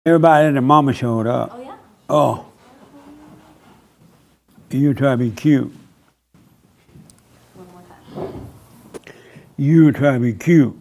Everybody and their mama showed up. Oh, yeah? Oh. You try to be cute. One more time. You try to be cute.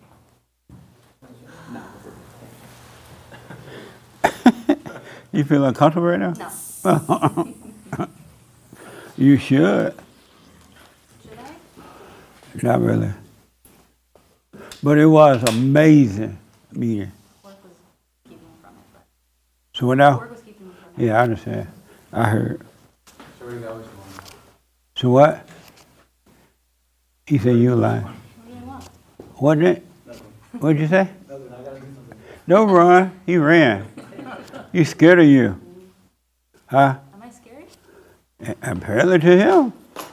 You feel uncomfortable right now? No. You should. Should I? Not really. But it was amazing meeting. Work was keeping me from it. But So what now? work was keeping me from it. Yeah, I understand. I heard. So we got what you want. So what? He said you lying. What do you want? Wasn't it? Nothing. What'd you say? Nothing. I gotta do something. Don't run. He ran. You scared of you. Huh? Am I scary? Apparently to him.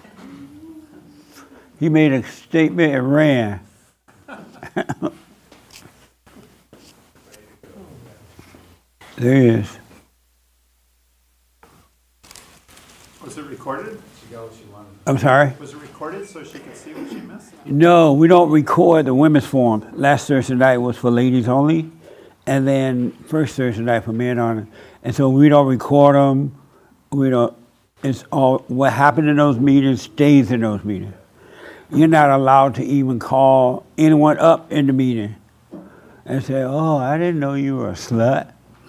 He made a statement and ran. There he is. Was it recorded? She got what she wanted. I'm sorry? Was it recorded so she could see what she missed? No, we don't record the women's forum. Last Thursday night was for ladies only, and then first Thursday night for men only. And so we don't record them. We don't. It's all what happened in those meetings stays in those meetings. You're not allowed to even call anyone up in the meeting and say, "Oh, I didn't know you were a slut."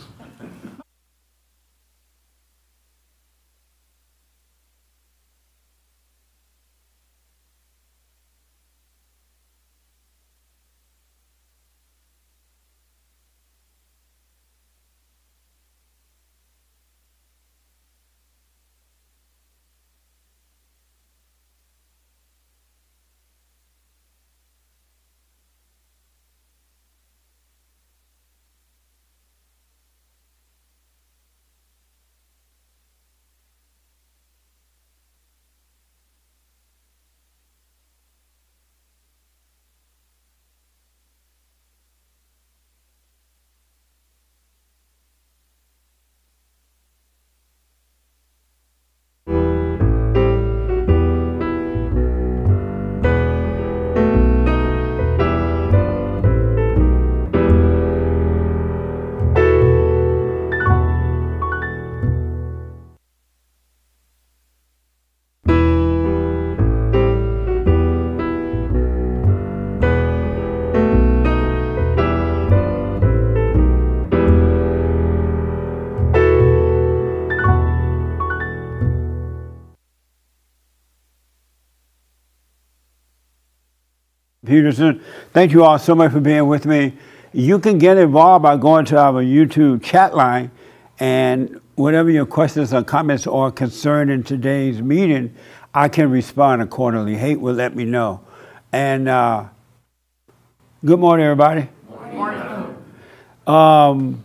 Peterson, thank you all so much for being with me. You can get involved by going to our YouTube chat line, and whatever your questions or comments or concern in today's meeting, I can respond accordingly. Hate will let me know. And good morning, everybody. Good morning.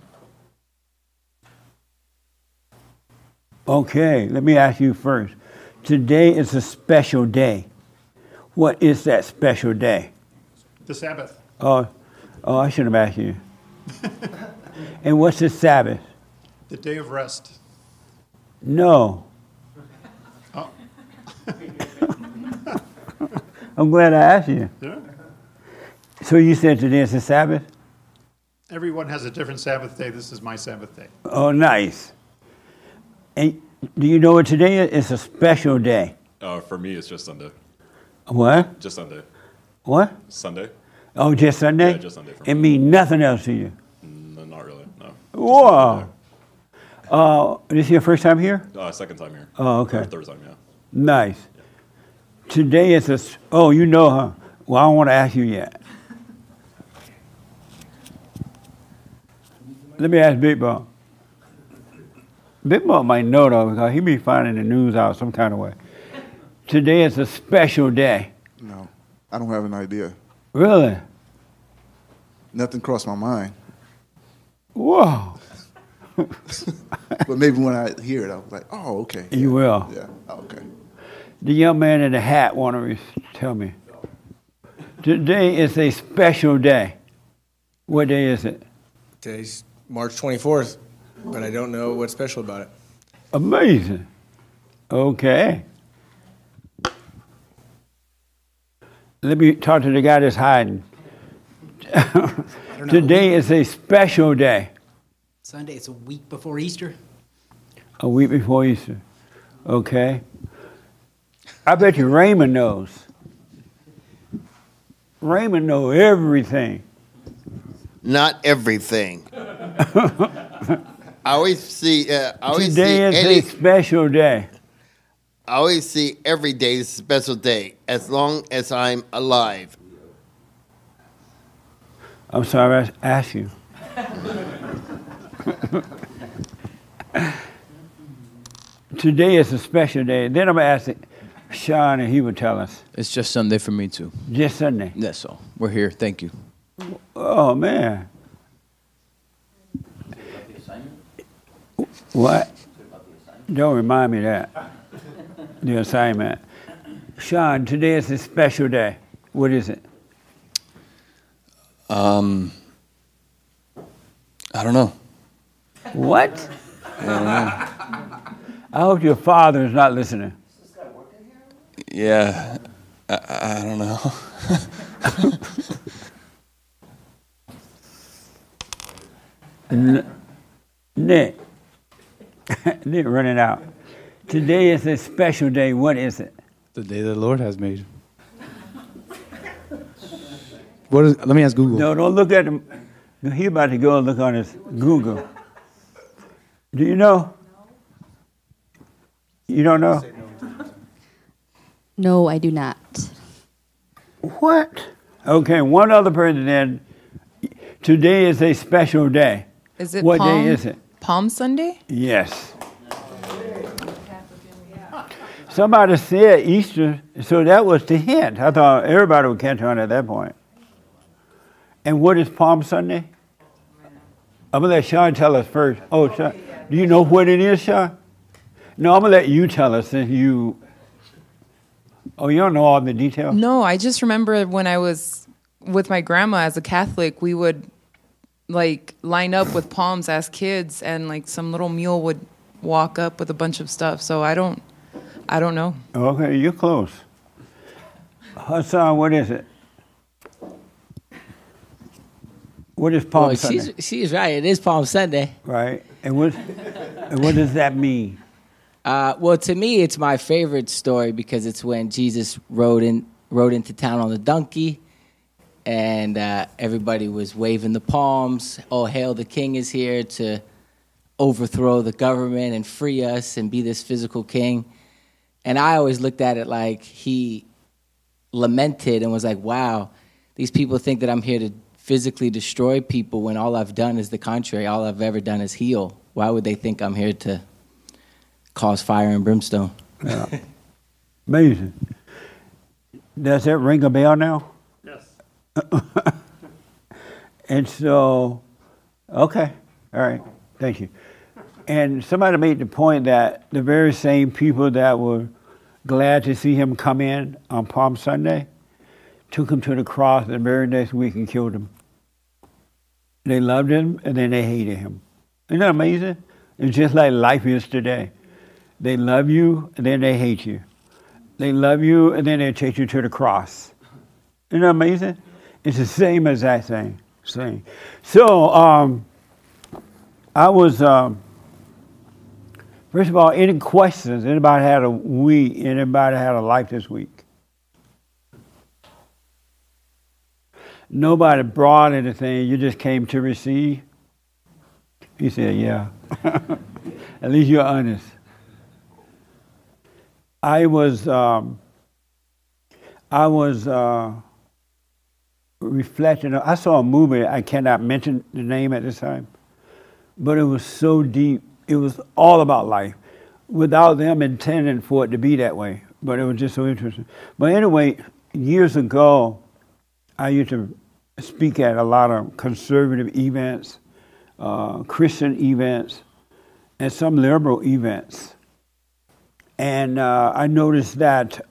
Okay, let me ask you first. Today is a special day. What is that special day? The Sabbath. Oh, I should have asked you. And what's the Sabbath? The day of rest. No. Oh. I'm glad I asked you. Yeah. So you said today is the Sabbath? Everyone has a different Sabbath day. This is my Sabbath day. Oh, nice. And do you know what today is? It's a special day. For me, it's just Sunday. What? Just Sunday. What? Sunday? Oh, just Sunday? Yeah, just Sunday for It me. means nothing else to you. No, not really, no. Whoa. This is your first time here? Second time here. Oh, okay. Or third time, yeah. Nice. Today is you know, huh? Well, I don't want to ask you yet. Let me ask Big Ball. Big Ball might know, though, because he be finding the news out some kind of way. Today is a special day. No, I don't have an idea. Really? Nothing crossed my mind. Whoa. But maybe when I hear it, I'll be like, oh, okay. You will. Yeah, oh, okay. The young man in the hat want to tell me. Today is a special day. What day is it? Today's March 24th, but I don't know what's special about it. Amazing. Okay. Let me talk to the guy that's hiding. Today is a special day. Sunday, it's a week before Easter. A week before Easter. Okay. I bet you Raymond knows. Raymond knows everything. Not everything. I always see. Today is a special day. I always see every day is a special day as long as I'm alive. I'm sorry I asked you. Today is a special day. Then I'm going to ask Sean, and he will tell us. It's just Sunday for me too. Just Sunday. That's all. We're here. Thank you. Oh, man. What? Don't remind me of that. The assignment. Sean, today is a special day. What is it? I don't know. What? I hope your father is not listening. Yeah, I don't know. Nick. Nick running out. Today is a special day. What is it? The day the Lord has made. What is? Let me ask Google. No, don't look at him. He's about to go and look on his Google. Do you know? You don't know? No, I do not. What? Okay, one other person then. Today is a special day. Is it what Palm, day is it? Palm Sunday? Yes. Somebody said Easter, so that was the hint. I thought everybody would catch on at that point. And what is Palm Sunday? I'm going to let Sean tell us first. Oh, Sean, do you know what it is, Sean? No, I'm going to let you tell us since you... Oh, you don't know all the details? No, I just remember when I was with my grandma as a Catholic, we would like line up with palms as kids, and like some little mule would walk up with a bunch of stuff. So I don't know. Okay, you're close. Hassan, what is it? What is Palm Sunday? She's right. It is Palm Sunday. Right. And what does that mean? Well, to me, it's my favorite story because it's when Jesus rode into town on the donkey, and everybody was waving the palms. Oh, hail, the king is here to overthrow the government and free us and be this physical king. And I always looked at it like he lamented and was like, wow, these people think that I'm here to physically destroy people when all I've done is the contrary. All I've ever done is heal. Why would they think I'm here to cause fire and brimstone? Yeah. Amazing. Does that ring a bell now? Yes. And so, okay, all right, thank you. And somebody made the point that the very same people that were glad to see him come in on Palm Sunday took him to the cross the very next week and killed him. They loved him and then they hated him. Isn't that amazing? It's just like life is today. They love you and then they hate you. They love you and then they take you to the cross. Isn't that amazing? It's the same as that thing. Same. So, I was, first of all, any questions? Anybody had a week? Anybody had a life this week? Nobody brought anything. You just came to receive? He said, yeah. At least you're honest. I was reflecting. I saw a movie. I cannot mention the name at this time, but it was so deep. It was all about life, without them intending for it to be that way. But it was just so interesting. But anyway, years ago, I used to speak at a lot of conservative events, Christian events, and some liberal events. And I noticed that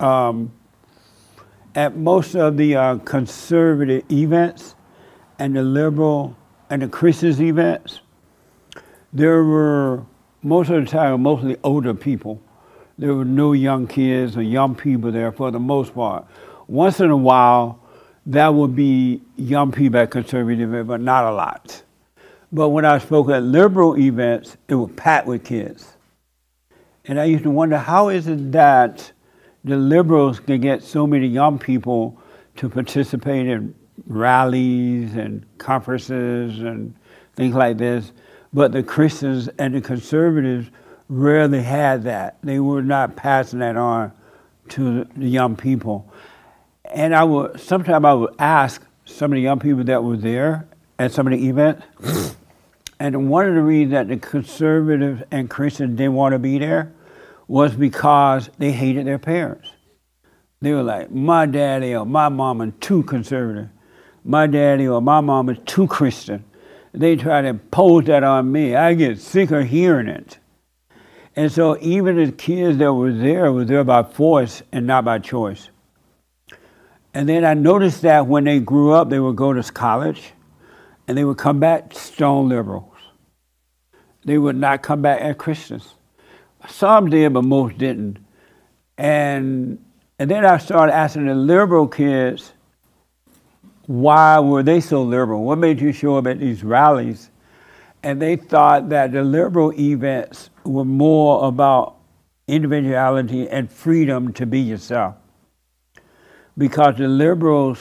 at most of the conservative events and the liberal and the Christian events, there were, most of the time, mostly older people. There were no young kids or young people there for the most part. Once in a while, that would be young people at conservative, but not a lot. But when I spoke at liberal events, it was packed with kids. And I used to wonder, how is it that the liberals can get so many young people to participate in rallies and conferences and things like this, but the Christians and the conservatives rarely had that. They were not passing that on to the young people. And sometimes I would ask some of the young people that were there at some of the events, and one of the reasons that the conservatives and Christians didn't want to be there was because they hated their parents. They were like, my daddy or my mom is too conservative. My daddy or my mom is too Christian. They try to impose that on me. I get sick of hearing it. And so even the kids that were there by force and not by choice. And then I noticed that when they grew up, they would go to college and they would come back stone liberals. They would not come back as Christians. Some did, but most didn't. And then I started asking the liberal kids, why were they so liberal? What made you show up at these rallies? And they thought that the liberal events were more about individuality and freedom to be yourself. Because the liberals,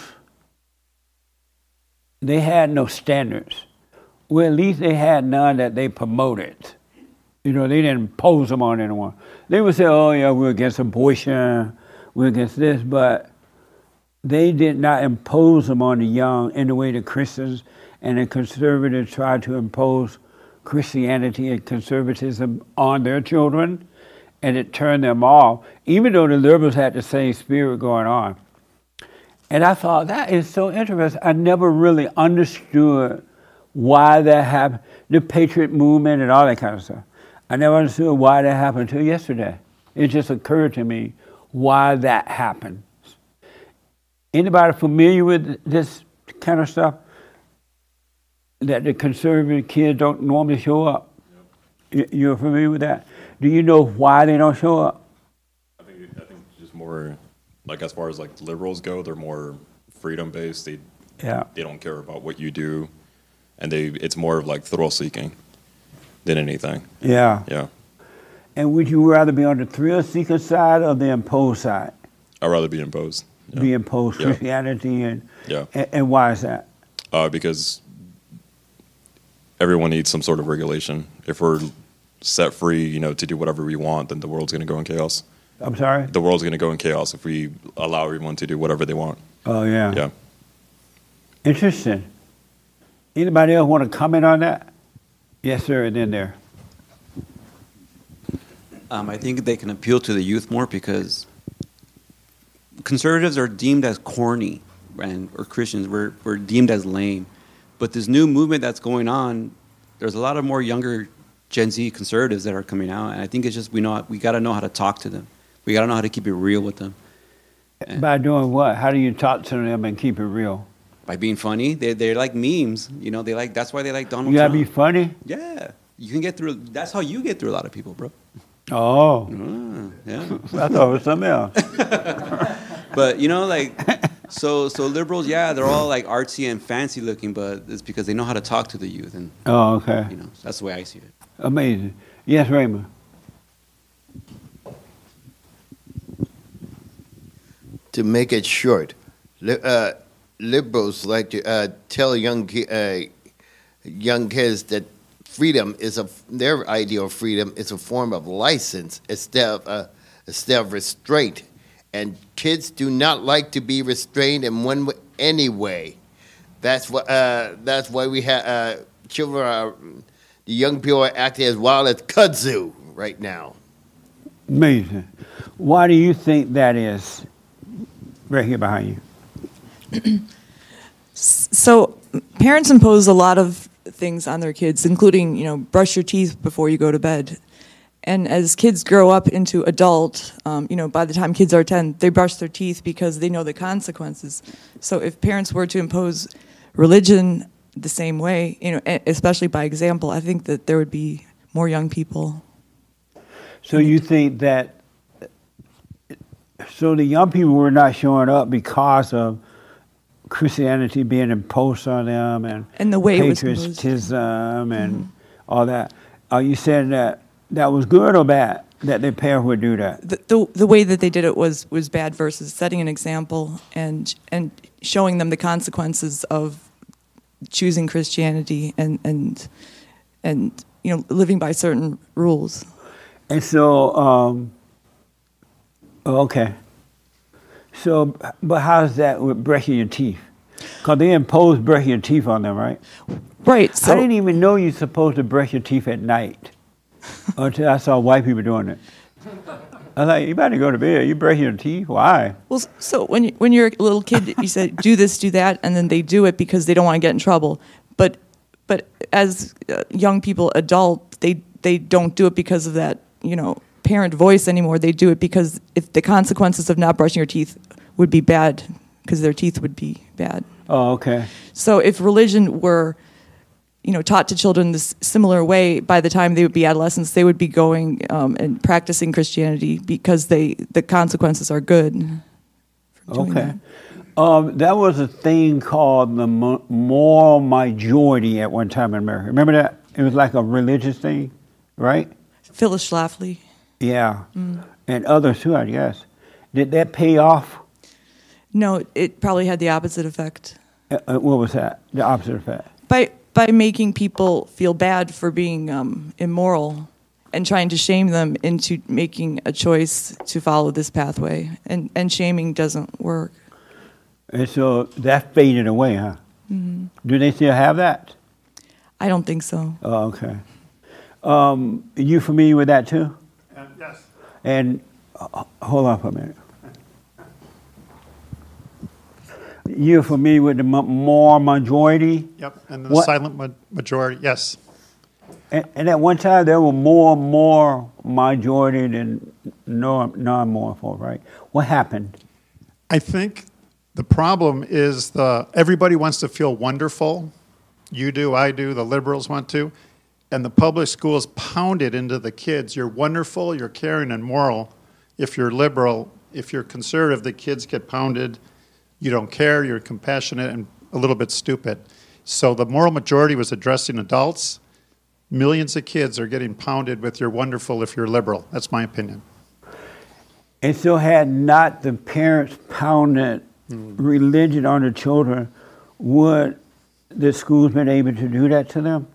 they had no standards. Well, at least they had none that they promoted. You know, they didn't impose them on anyone. They would say, oh yeah, we're against abortion, we're against this, but they did not impose them on the young in the way the Christians and the conservatives tried to impose Christianity and conservatism on their children, and it turned them off, even though the liberals had the same spirit going on. And I thought, that is so interesting. I never really understood why that happened, the patriot movement and all that kind of stuff. I never understood why that happened until yesterday. It just occurred to me why that happened. Anybody familiar with this kind of stuff? That the conservative kids don't normally show up? You're familiar with that? Do you know why they don't show up? I think just more, like as far as like liberals go, they're more freedom based. They don't care about what you do, and it's more of like thrill seeking than anything. Yeah. Yeah. And would you rather be on the thrill seeker side or the imposed side? I'd rather be imposed. Yeah. Be imposed Christianity and why is that? Because everyone needs some sort of regulation. If we're set free, to do whatever we want, then the world's going to go in chaos. I'm sorry? The world's going to go in chaos if we allow everyone to do whatever they want. Oh, yeah. Yeah. Interesting. Anybody else want to comment on that? Yes, sir, and then there. I think they can appeal to the youth more because conservatives are deemed as corny, or Christians, we're deemed as lame. But this new movement that's going on, there's a lot of more younger Gen Z conservatives that are coming out, and I think it's just we got to know how to talk to them. We got to know how to keep it real with them. By doing what? How do you talk to them and keep it real? By being funny. They're like memes. That's why they like Donald Trump. You got to be funny? Yeah. You can get through. That's how you get through a lot of people, bro. Oh. Yeah. I thought it was something else. But, so liberals, they're all like artsy and fancy looking, but it's because they know how to talk to the youth. And, oh, okay. That's the way I see it. Amazing. Yes, Raymond. To make it short, liberals like to tell young kids that freedom is their idea of freedom is a form of license instead of restraint, and kids do not like to be restrained in one way, any way. That's why we have children. The young people are acting as wild as kudzu right now. Amazing. Why do you think that is? Right here behind you. So parents impose a lot of things on their kids, including, brush your teeth before you go to bed. And as kids grow up into adult, by the time kids are 10, they brush their teeth because they know the consequences. So if parents were to impose religion the same way, especially by example, I think that there would be more young people. So you think that, so the young people were not showing up because of Christianity being imposed on them And the way it was imposed. patriotism and all that. Are you saying that was good or bad that their parents would do that? The way that they did it was bad versus setting an example and showing them the consequences of choosing Christianity and living by certain rules. And so, okay. So, but how's that with brushing your teeth? Because they imposed brushing your teeth on them, right? Right. So I didn't even know you're supposed to brush your teeth at night until I saw white people doing it. I was like, you better go to bed. You brush your teeth? Why? Well, so when you're a little kid, you say, do this, do that, and then they do it because they don't want to get in trouble. But as young people, adult, they don't do it because of that, parent voice anymore. They do it because if the consequences of not brushing your teeth would be bad, because their teeth would be bad. Oh, okay. So if religion were, taught to children this similar way, by the time they would be adolescents, they would be going and practicing Christianity because the consequences are good. For doing Okay. that. That was a thing called the moral majority at one time in America. Remember that? It was like a religious thing, right? Phyllis Schlafly. Yeah. And others too, I guess. Did that pay off? No, it probably had the opposite effect. What was that? The opposite effect? By making people feel bad for being immoral and trying to shame them into making a choice to follow this pathway. And shaming doesn't work. And so that faded away, huh? Mm-hmm. Do they still have that? I don't think so. Oh, okay. You familiar with that too? Yes. And hold on for a minute. You're familiar with the moral majority? Yep, and the silent majority, yes. And at one time there were more majority than non-moral folk, right? What happened? I think the problem is everybody wants to feel wonderful. You do, I do, the liberals want to. And the public schools pound it into the kids. You're wonderful, you're caring and moral. If you're liberal, if you're conservative, the kids get pounded. You don't care, you're compassionate and a little bit stupid. So the moral majority was addressing adults. Millions of kids are getting pounded with you're wonderful if you're liberal. That's my opinion. And so had not the parents pounded religion on the children, would the schools been able to do that to them?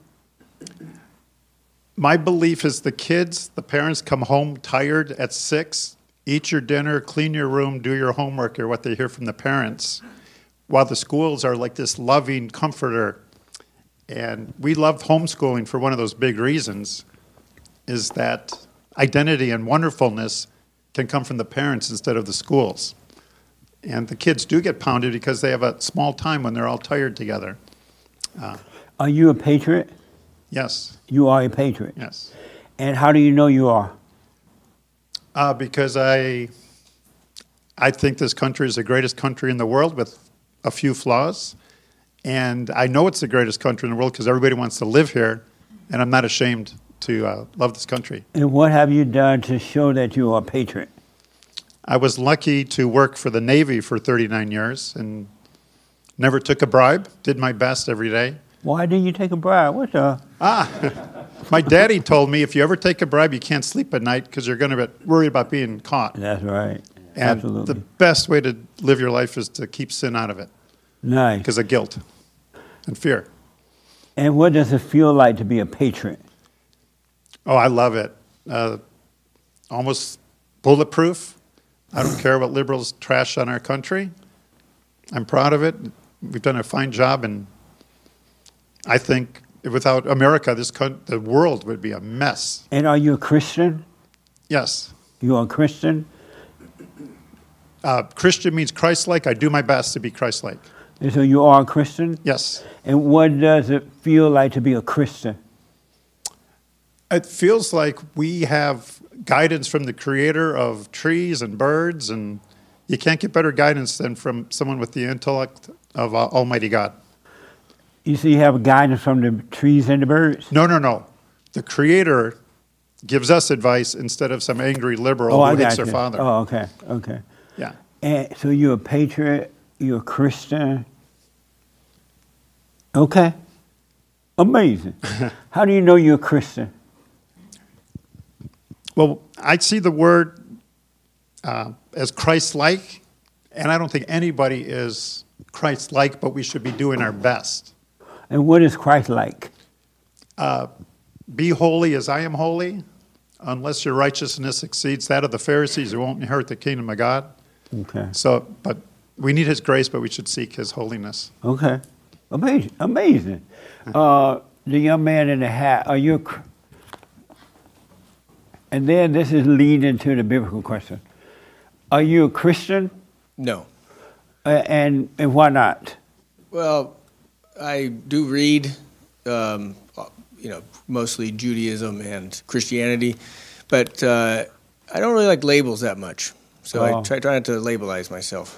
My belief is the parents come home tired at 6, eat your dinner, clean your room, do your homework, or what they hear from the parents, while the schools are like this loving comforter. And we love homeschooling for one of those big reasons, is that identity and wonderfulness can come from the parents instead of the schools. And the kids do get pounded because they have a small time when they're all tired together. Are you a patriot? Yes. You are a patriot? Yes. And how do you know you are? Because I think this country is the greatest country in the world with a few flaws. And I know it's the greatest country in the world because everybody wants to live here. And I'm not ashamed to love this country. And what have you done to show that you are a patriot? I was lucky to work for the Navy for 39 years and never took a bribe, did my best every day. Why didn't you take a bribe? What the? My daddy told me if you ever take a bribe, you can't sleep at night because you're going to be worried about being caught. That's right. And Absolutely. the best way to live your life is to keep sin out of it. Nice. Because of guilt and fear. And what does it feel like to be a patriot? Oh, I love it. Almost bulletproof. I don't care what liberals trash on our country. I'm proud of it. We've done a fine job, and I think without America, the world would be a mess. And are you a Christian? Yes. You are a Christian? Christian means Christ-like. I do my best to be Christ-like. And so you are a Christian? Yes. And what does it feel like to be a Christian? It feels like we have guidance from the creator of trees and birds, and you can't get better guidance than from someone with the intellect of Almighty God. You see, you have guidance from the trees and the birds? No. The creator gives us advice instead of some angry liberal who hates their father. Oh, okay. Yeah. And so you're a patriot, you're a Christian, Okay. Amazing. How do you know you're a Christian? Well, I see the word as Christ-like, and I don't think anybody is Christ-like, but we should be doing our best. And what is Christ like? Be holy as I am holy. Unless your righteousness exceeds that of the Pharisees, it won't inherit the kingdom of God. Okay. So, but we need his grace, but we should seek his holiness. Okay. Amazing. Amazing. The young man in the hat, are you and then this is leading to the biblical question. Are you a Christian? No. And why not? Well, I do read, mostly Judaism and Christianity, but I don't really like labels that much. So I try not to labelize myself.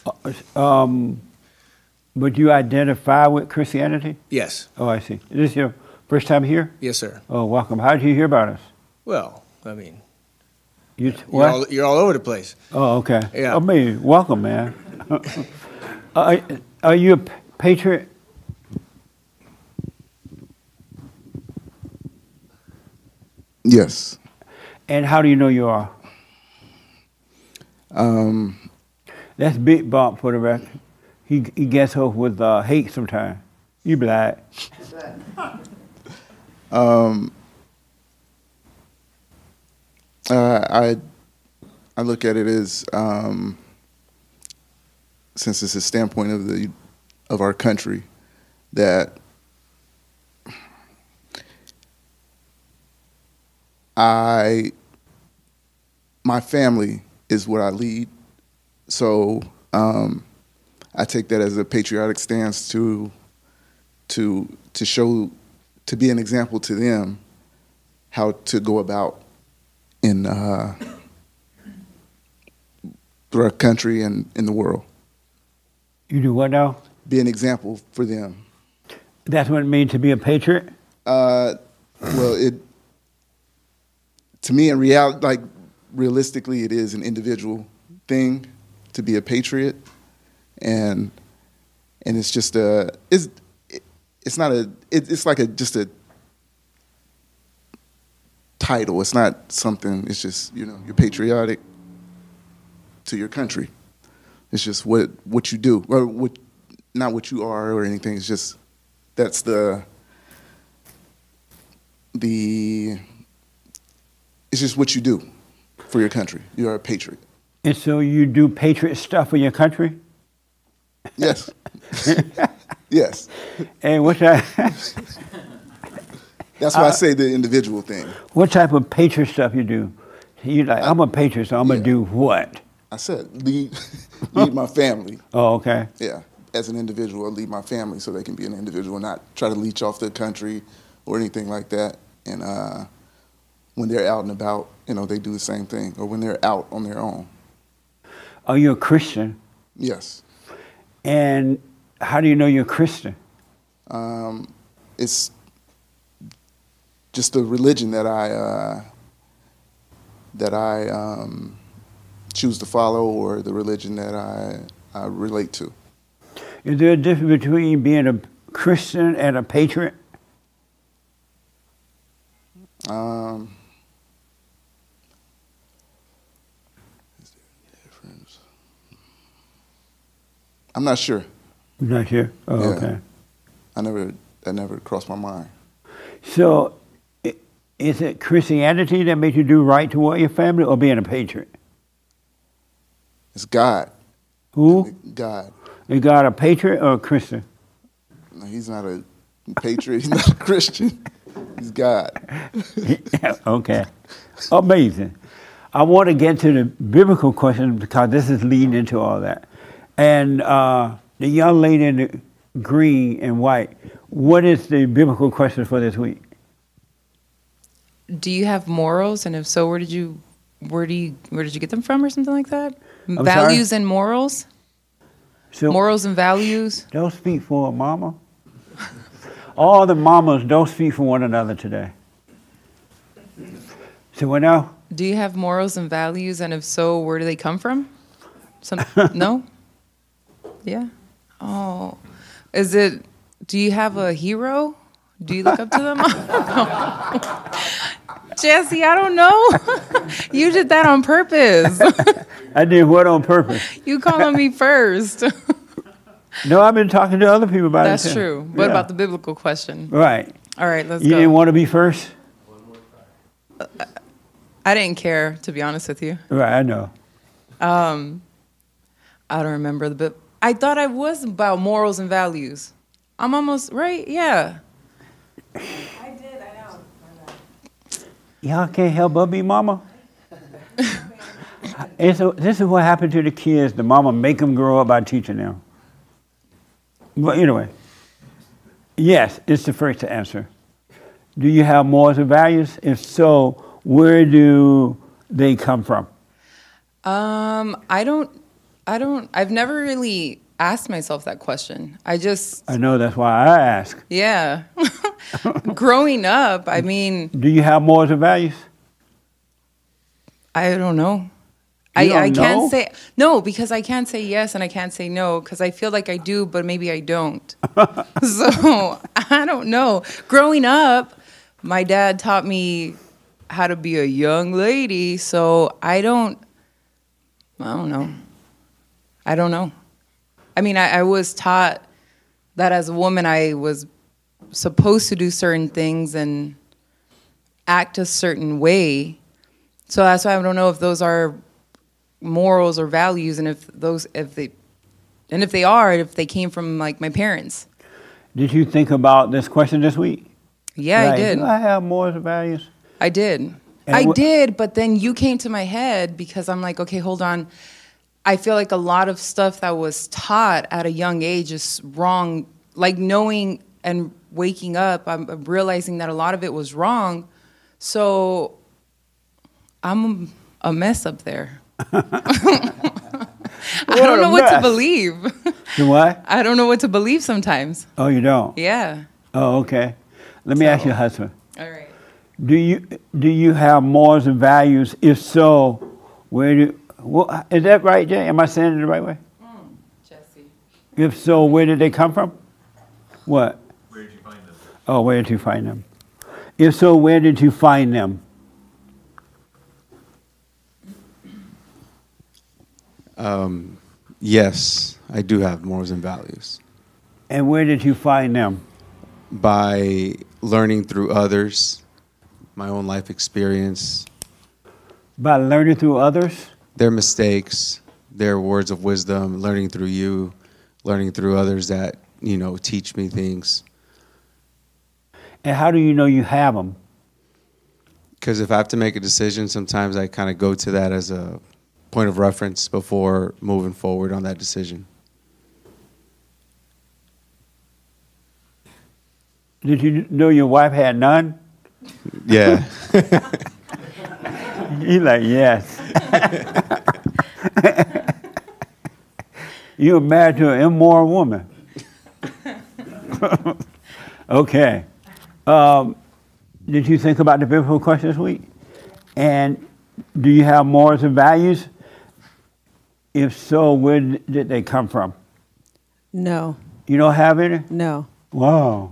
But you identify with Christianity? Yes. Oh, I see. Is this your first time here? Yes, sir. Oh, welcome. How did you hear about us? Well, I mean, you're all over the place. Oh, okay. Yeah. I mean, welcome, man. Are you a patriot? Yes. And how do you know you are? That's Big Bump for the record. He gets off with hate sometimes. You black. I look at it as since it's a standpoint of our country that my family is what I lead, so I take that as a patriotic stance to show, to be an example to them how to go about in through our country and in the world. You do what now? Be an example for them. That's what it means to be a patriot? Well, to me, in reality, like realistically, it is an individual thing to be a patriot, and it's just it's like just a title. It's not something. It's just, you're patriotic to your country. It's just what you do, or not what you are or anything. It's just that's it's just what you do for your country. You're a patriot. And so you do patriot stuff for your country? Yes. Yes. And what type? That's why I say the individual thing. What type of patriot stuff you do? You like, I'm a patriot, so I'm gonna do what? I said lead my family. Oh, okay. Yeah. As an individual, I lead my family so they can be an individual, not try to leech off the country or anything like that. And when they're out and about, they do the same thing. Or when they're out on their own. Are you a Christian? Yes. And how do you know you're a Christian? It's just the religion that I choose to follow, or the religion that I relate to. Is there a difference between being a Christian and a patriot? Is there a difference? I'm not sure. You're not sure? Oh, Yeah. okay. That never crossed my mind. So, is it Christianity that makes you do right toward your family, or being a patriot? It's God. Who? God. Is God a patriot or a Christian? No, he's not a patriot. He's not a Christian. He's God. Okay. Amazing. I want to get to the biblical question because this is leading into all that. And the young lady in the green and white, what is the biblical question for this week? Do you have morals, and if so, where did you get them from, or something like that? I'm Values sorry? and morals. So, Morals and values. don't speak for a mama. All the mamas don't speak for one another today. So what now? Do you have morals and values, and if so, where do they come from? No. Yeah. Oh, is it Do you have a hero? Do you look up to them? Jesse, I don't know. You did that on purpose. I did what on purpose? You calling me first. No, I've been talking to other people about it. That's true. What about the biblical question? Right. All right, let's You go. didn't want to be first? I didn't care, to be honest with you. Right, I know. I don't remember the book. I thought I was about morals and values. I'm almost right. Yeah. I did. I know. Y'all can't help but be mama. And so this is what happened to the kids. The mama make them grow up by teaching them. But anyway, yes, it's the first to answer. Do you have morals and values? If so, where do they come from? I don't. I've never really asked myself that question. I know, that's why I ask. Yeah. Growing up, I mean. Do you have morals and values? I don't know. You don't I can't know? say no, because I can't say yes and I can't say no because I feel like I do, but maybe I don't. So I don't know. Growing up, my dad taught me how to be a young lady, so I don't know. I don't know. I mean, I was taught that as a woman I was supposed to do certain things and act a certain way. So that's why I don't know if those are morals or values, and if they came from like my parents. Did you think about this question this week? Yeah, Like, I did. Do I have morals and values? I did. And I did, but then you came to my head because I'm like, okay, hold on. I feel like a lot of stuff that was taught at a young age is wrong. Like knowing and waking up, I'm realizing that a lot of it was wrong. So I'm a mess up there. I don't know what to believe. You what? I don't know what to believe sometimes. Oh, you don't? Yeah. Oh, okay. Let me ask your husband. All right. Do you have morals and values? If so, is that right, Jay? Am I saying it the right way? Jesse. If so, where did they come from? What? Where did you find them? Oh, where did you find them? If so, where did you find them? Yes, I do have morals and values. And where did you find them? By learning through others, my own life experience. By learning through others? Their mistakes, their words of wisdom, learning through you, learning through others that, teach me things. And how do you know you have them? Because if I have to make a decision, sometimes I kind of go to that as a point of reference before moving forward on that decision. Did you know your wife had none? Yeah. He's like, yes. You're married to an immoral woman. Okay. Did you think about the biblical question this week? And do you have morals and values? If so, where did they come from? No. You don't have any? No. Wow.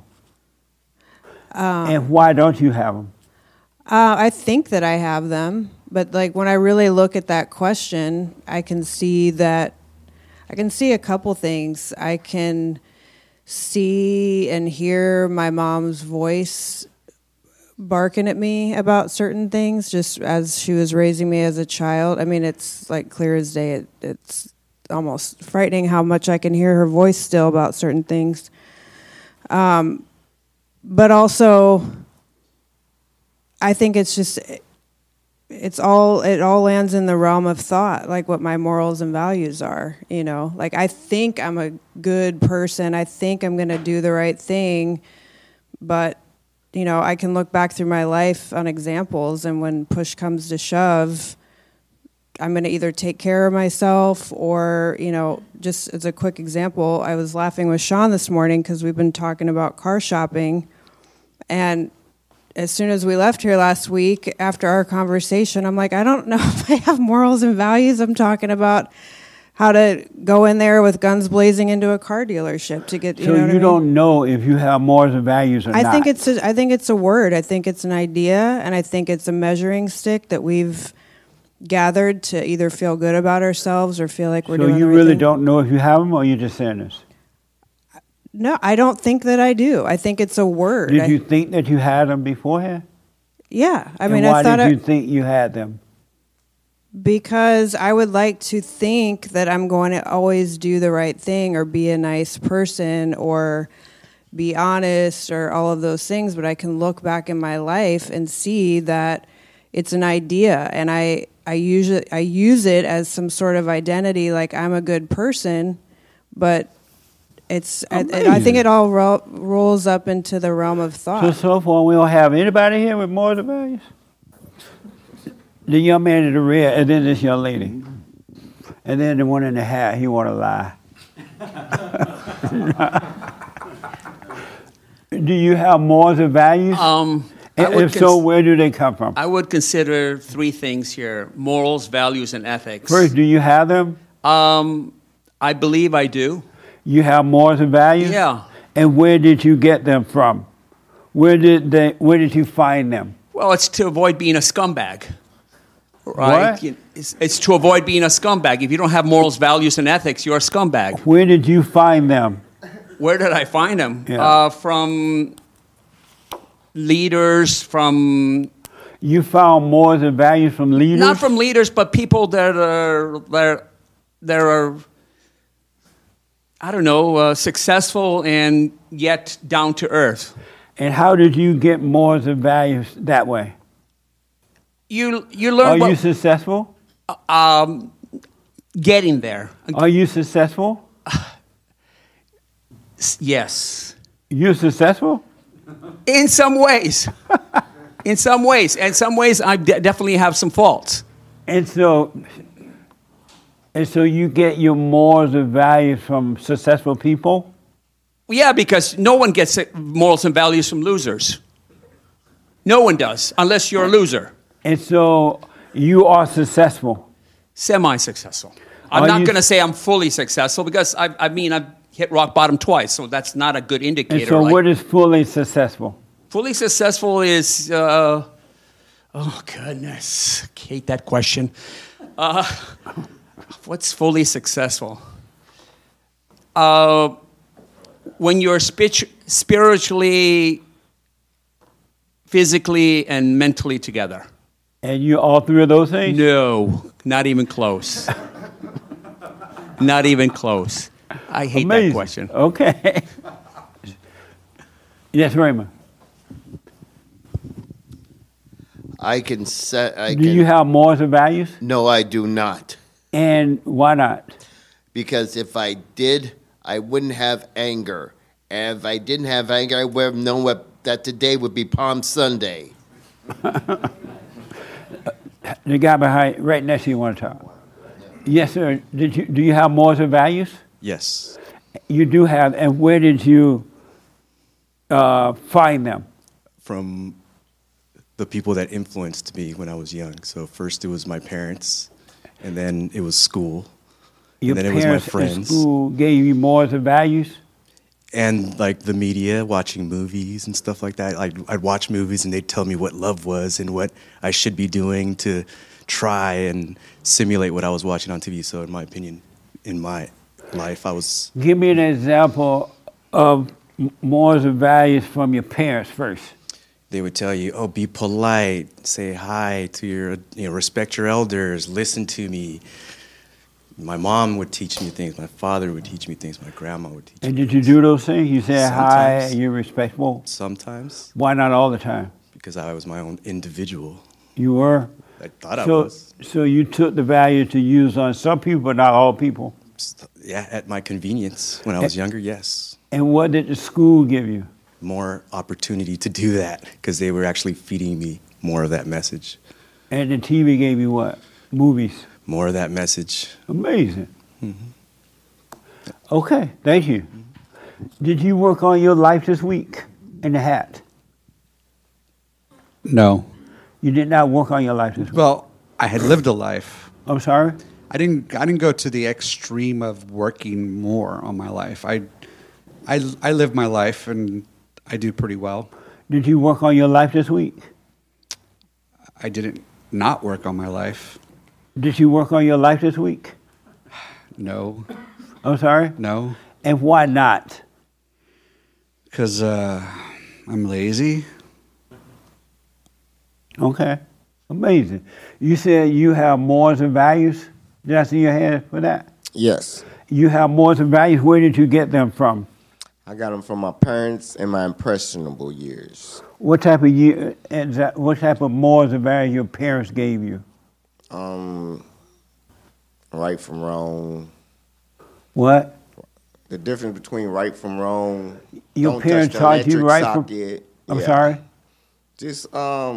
And why don't you have them? I think that I have them, but like when I really look at that question, I can see a couple things. I can see and hear my mom's voice barking at me about certain things just as she was raising me as a child. I mean, it's like clear as day. It's almost frightening how much I can hear her voice still about certain things. But also, I think it all lands in the realm of thought, like what my morals and values are, Like I think I'm a good person. I think I'm going to do the right thing, but I can look back through my life on examples, and when push comes to shove, I'm going to either take care of myself or, just as a quick example, I was laughing with Sean this morning because we've been talking about car shopping. And as soon as we left here last week, after our conversation, I'm like, I don't know if I have morals and values. I'm talking about how to go in there with guns blazing into a car dealership to get. So you know what I mean? don't know if you have morals and values or not. I think it's a word. I think it's an idea, and I think it's a measuring stick that we've gathered to either feel good about ourselves or feel like we're doing. So you the right really thing. don't know if you have them, or you're just saying this? No, I don't think that I do. I think it's a word. Did you think that you had them beforehand? Yeah, I And mean, why I thought did you think you had them? Because I would like to think that I'm going to always do the right thing or be a nice person or be honest or all of those things, but I can look back in my life and see that it's an idea, and I use it as some sort of identity, like I'm a good person, but I think it all rolls up into the realm of thought. So far, we don't have anybody here with morals and values? The young man in the red, and then this young lady. And then the one in the hat, he want to lie. Do you have morals and values? If so, where do they come from? I would consider three things here: morals, values, and ethics. First, do you have them? I believe I do. You have morals and values? Yeah. And where did you get them from? Where did you find them? Well, it's to avoid being a scumbag. Right? What? It's to avoid being a scumbag. If you don't have morals, values, and ethics, you're a scumbag. Where did you find them? Where did I find them? Yeah. From leaders, from... You found morals and values from leaders? Not from leaders, but people that are I don't know, successful and yet down to earth. And how did you get morals and values that way? You learn. Are you successful? Getting there. Are you successful? Yes. You're successful? In some ways. In some ways. In some ways, I definitely have some faults. And so you get your morals and values from successful people? Yeah, because no one gets morals and values from losers. No one does, unless you're a loser. And so you are successful? Semi-successful. I'm not going to say I'm fully successful because, I've hit rock bottom twice, so that's not a good indicator. And so what is fully successful? Fully successful is, oh goodness, I hate that question. What's fully successful? When you're spiritually, physically, and mentally together. And you all three of those things? No, not even close. Not even close. I hate that question. Okay. Yes, Raymond. Do you have morals and values? No, I do not. And why not? Because if I did, I wouldn't have anger. And if I didn't have anger, I would have known that today would be Palm Sunday. The guy behind, right next to you, want to talk. Yes, sir. Do you have morals and values? Yes. You do have, and where did you find them? From the people that influenced me when I was young. So first it was my parents, and then it was school, Your and then it was my parents friends. in school gave you morals and values? And like the media, watching movies and stuff like that. I'd watch movies and they'd tell me what love was and what I should be doing to try and simulate what I was watching on TV. So in my opinion, in my life, I was... Give me an example of morals and values from your parents first. They would tell you, oh, be polite, say hi to your, respect your elders, listen to me. My mom would teach me things. My father would teach me things. My grandma would teach me. And did you do those things? You said hi, Sometimes. you're respectful? Sometimes. Why not all the time? Because I was my own individual. You were? I thought I was. So you took the value to use on some people, but not all people? Yeah, at my convenience. When I was younger, yes. And what did the school give you? More opportunity to do that because they were actually feeding me more of that message. And the TV gave you what? Movies? More of that message. Amazing. Okay, thank you. Did you work on your life this week in the hat? No. You did not work on your life this week? Well, I had lived a life. I'm sorry? I didn't go to the extreme of working more on my life. I live my life and I do pretty well. Did you work on your life this week? I didn't not work on my life. Did you work on your life this week? No. I'm sorry? No. And why not? Because I'm lazy. Okay. Amazing. You said you have morals and values? Did I see your hand for that? Yes. You have morals and values. Where did you get them from? I got them from my parents in my impressionable years. What type of what type of morals and values your parents gave you? Right from wrong. What? The difference between right from wrong. Your don't parents touch the taught you electric right from. socket. I'm Yeah. sorry. Just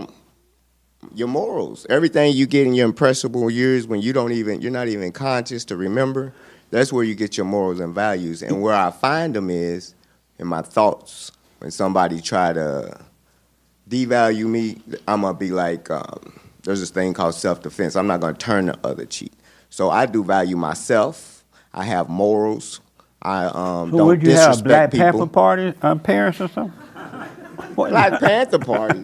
your morals. Everything you get in your impressionable years when you're not even conscious to remember. That's where you get your morals and values. And where I find them is in my thoughts. When somebody try to devalue me, I'm gonna be like, there's this thing called self-defense. I'm not gonna turn the other cheek. So I do value myself. I have morals. I So don't would you have disrespect Black people. Panther Party parents or something? Black Panther Party.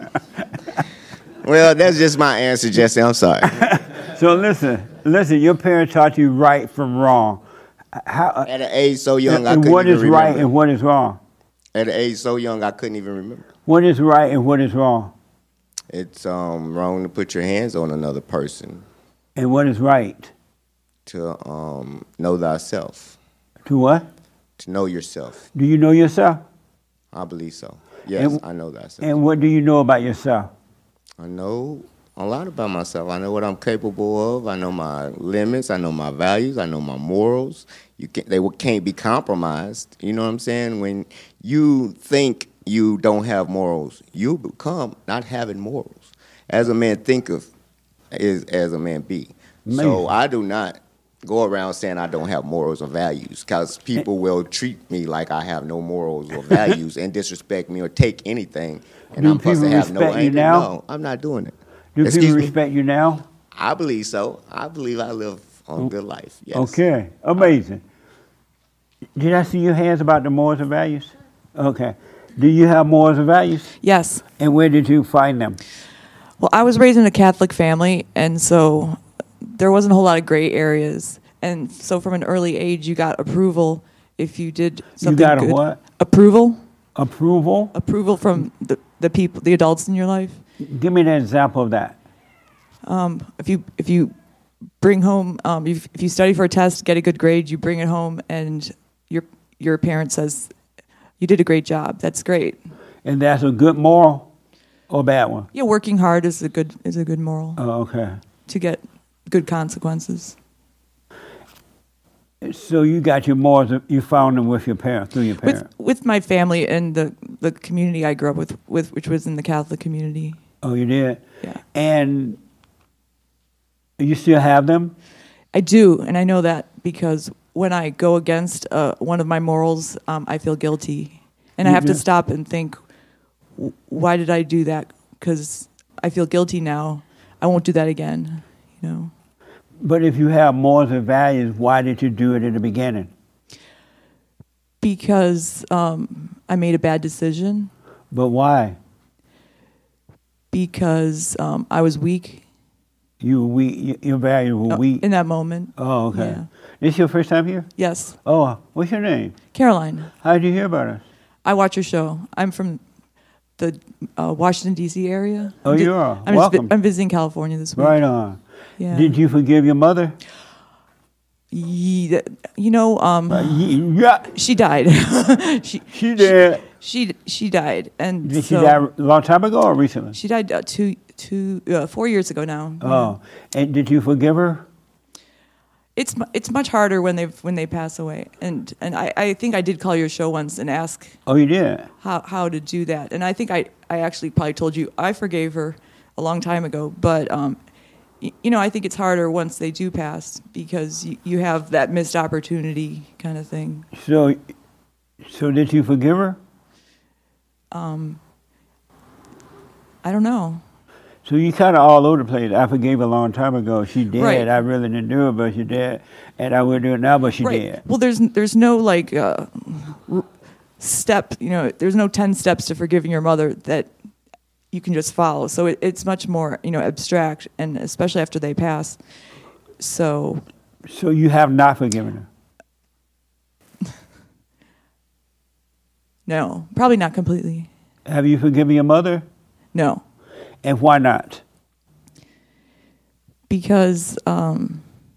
Well, that's just my answer, Jesse. I'm sorry. So listen. Your parents taught you right from wrong. At an age so young, I and couldn't what even is right remember. and what is wrong? At an age so young, I couldn't even remember. What is right and what is wrong? It's wrong to put your hands on another person. And what is right? To know thyself. To what? To know yourself. Do you know yourself? I believe so. Yes, And- I know thyself. And what do you know about yourself? I know a lot about myself. I know what I'm capable of. I know my limits. I know my values. I know my morals. They can't be compromised. You know what I'm saying? When you think you don't have morals, you become not having morals. As a man thinketh, is as a man be. So I do not go around saying I don't have morals or values because people will treat me like I have no morals or values and disrespect me or take anything. And Do I'm supposed to people have no respect you anger. now? No, I'm not doing it. Do Excuse people me? respect you now? I believe so. I believe I live on good life. Yes. Okay, amazing. Did I see your hands about the morals and values? Okay. Do you have morals and values? Yes. And where did you find them? Well, I was raised in a Catholic family, and so there wasn't a whole lot of gray areas. And so from an early age, you got approval if you did something You got a good. what? Approval. Approval? Approval from the people, the adults in your life. Give me an example of that. If you bring home, if you study for a test, get a good grade, you bring it home, and your parent says, you did a great job. That's great. And that's a good moral or a bad one? Yeah, working hard is a good moral. Oh, okay. To get good consequences. So you got your morals, you found them with your parents, through your parents? With my family and the community I grew up with, which was in the Catholic community. Oh, you did? Yeah. And you still have them? I do, and I know that because when I go against one of my morals, I feel guilty. And I You have to do? stop and think, why did I do that? Because I feel guilty now. I won't do that again, you know. But if you have morals and values, why did you do it in the beginning? Because I made a bad decision. But why? Because I was weak. You were weak. Your values were weak in that moment. Oh, okay. Yeah. This your first time here? Yes. Oh, what's your name? Caroline. How did you hear about us? I watch your show. I'm from the Washington D.C. area. Oh, you are? I'm Welcome. I'm visiting California this week. Right on. Yeah. Did you forgive your mother? You know, yeah. She died. she did. She died, and Did she so die a long time ago or recently? She died 4 years ago now. Oh, and did you forgive her? It's much harder when they pass away, and I think I did call your show once and ask. Oh, you did? How to do that, and I think I actually probably told you I forgave her a long time ago, but you know, I think it's harder once they do pass because you have that missed opportunity kind of thing. So did you forgive her? I don't know. So you kind of all over the place. I forgave a long time ago. She did. Right. I really didn't do it, but she did. And I will do it now, but she did. Well, there's no like step. There's no 10 steps to forgiving your mother that you can just follow. So it's much more abstract, and especially after they pass. So you have not forgiven her? No, probably not completely. Have you forgiven your mother? No. And why not? Because I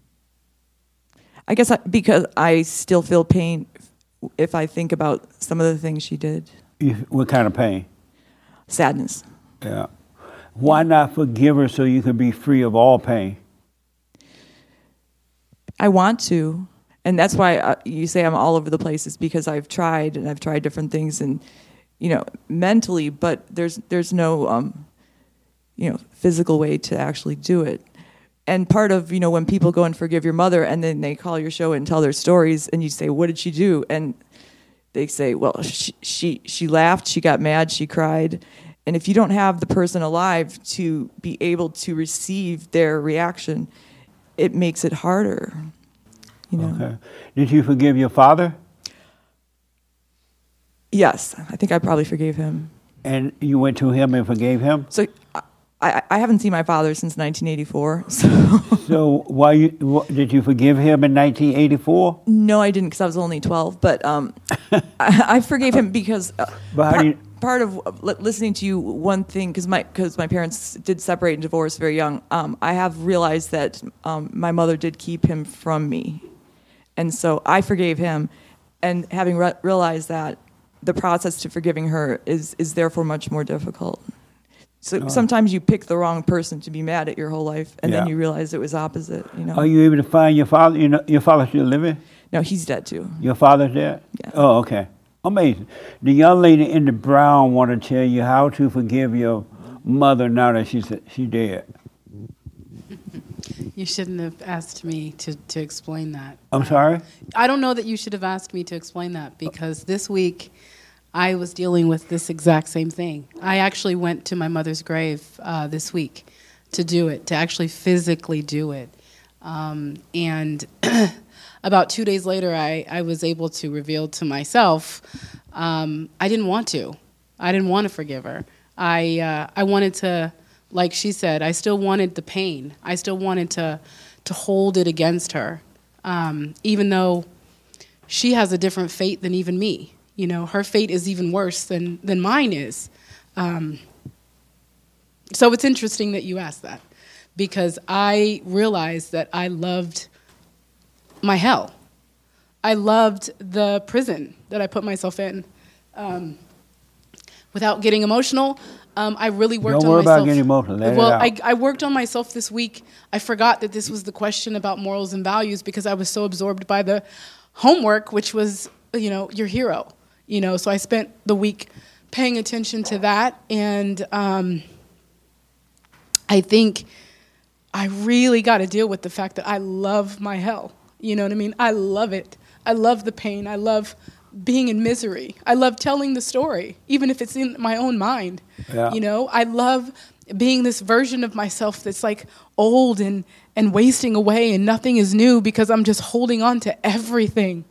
guess because I still feel pain if I think about some of the things she did. What kind of pain? Sadness. Yeah. Why not forgive her so you can be free of all pain? I want to. And that's why you say I'm all over the place, is because I've tried different things and, mentally, but there's no, physical way to actually do it. And part of, when people go and forgive your mother and then they call your show and tell their stories and you say, what did she do? And they say, well, she laughed, she got mad, she cried. And if you don't have the person alive to be able to receive their reaction, it makes it harder. Okay. Did you forgive your father? Yes, I think I probably forgave him. And you went to him and forgave him? So I haven't seen my father since 1984. So did you forgive him in 1984? No, I didn't, because I was only 12. But I forgave him because part of listening to you, one thing, because my parents did separate and divorce very young, I have realized that my mother did keep him from me. And so I forgave him, and having realized that, the process to forgiving her is therefore much more difficult. So sometimes you pick the wrong person to be mad at your whole life, and then you realize it was opposite. Are you able to find your father? Your father still living? No, he's dead too. Your father's dead? Yeah. Oh, okay. Amazing. The young lady in the brown want to tell you how to forgive your mother now that she's dead. You shouldn't have asked me to explain that. I'm sorry? I don't know that you should have asked me to explain that, because this week I was dealing with this exact same thing. I actually went to my mother's grave this week to do it, to actually physically do it. And about 2 days later, I was able to reveal to myself I didn't want to. I didn't want to forgive her. I wanted to, like she said, I still wanted the pain. I still wanted to hold it against her, even though she has a different fate than even me. Her fate is even worse than mine is. So it's interesting that you asked that, because I realized that I loved my hell. I loved the prison that I put myself in. Without getting emotional, I really worked on myself. Don't worry about getting emotional. Let it out. I worked on myself this week. I forgot that this was the question about morals and values, because I was so absorbed by the homework, which was, your hero. So I spent the week paying attention to that, and I think I really got to deal with the fact that I love my hell. You know what I mean? I love it. I love the pain. I love being in misery. I love telling the story, even if it's in my own mind. Yeah. I love being this version of myself that's like old and wasting away, and nothing is new because I'm just holding on to everything.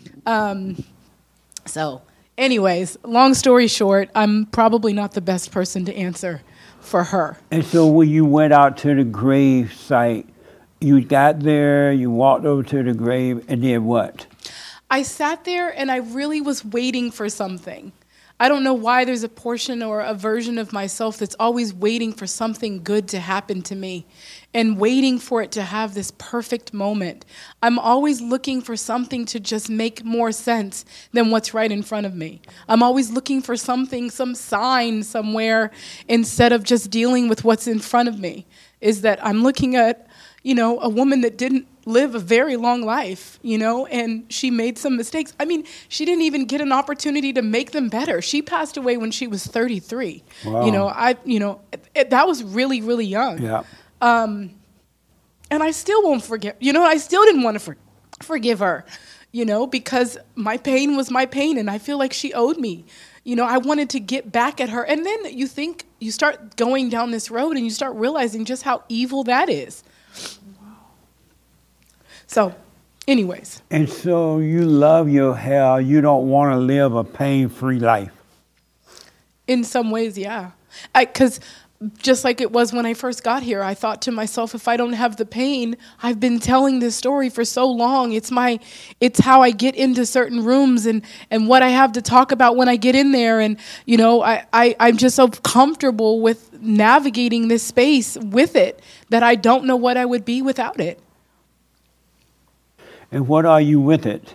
So anyways, long story short, I'm probably not the best person to answer for her. And so when you went out to the grave site, you got there, you walked over to the grave, and then what? I sat there and I really was waiting for something. I don't know why there's a portion or a version of myself that's always waiting for something good to happen to me and waiting for it to have this perfect moment. I'm always looking for something to just make more sense than what's right in front of me. I'm always looking for something, some sign somewhere, instead of just dealing with what's in front of me. Is that I'm looking at, a woman that didn't live a very long life, and she made some mistakes. I mean, she didn't even get an opportunity to make them better. She passed away when she was 33. Wow. That was really, really young. Yeah. And I still won't forgive, I still didn't want to forgive her, because my pain was my pain, and I feel like she owed me, You know, I wanted to get back at her. And then you start going down this road and you start realizing just how evil that is. So, anyways. And so you love your hair. You don't want to live a pain-free life. In some ways, yeah. Because just like it was when I first got here, I thought to myself, if I don't have the pain, I've been telling this story for so long. It's how I get into certain rooms and what I have to talk about when I get in there. And, you know, I'm just so comfortable with navigating this space with it that I don't know what I would be without it. And what are you with it?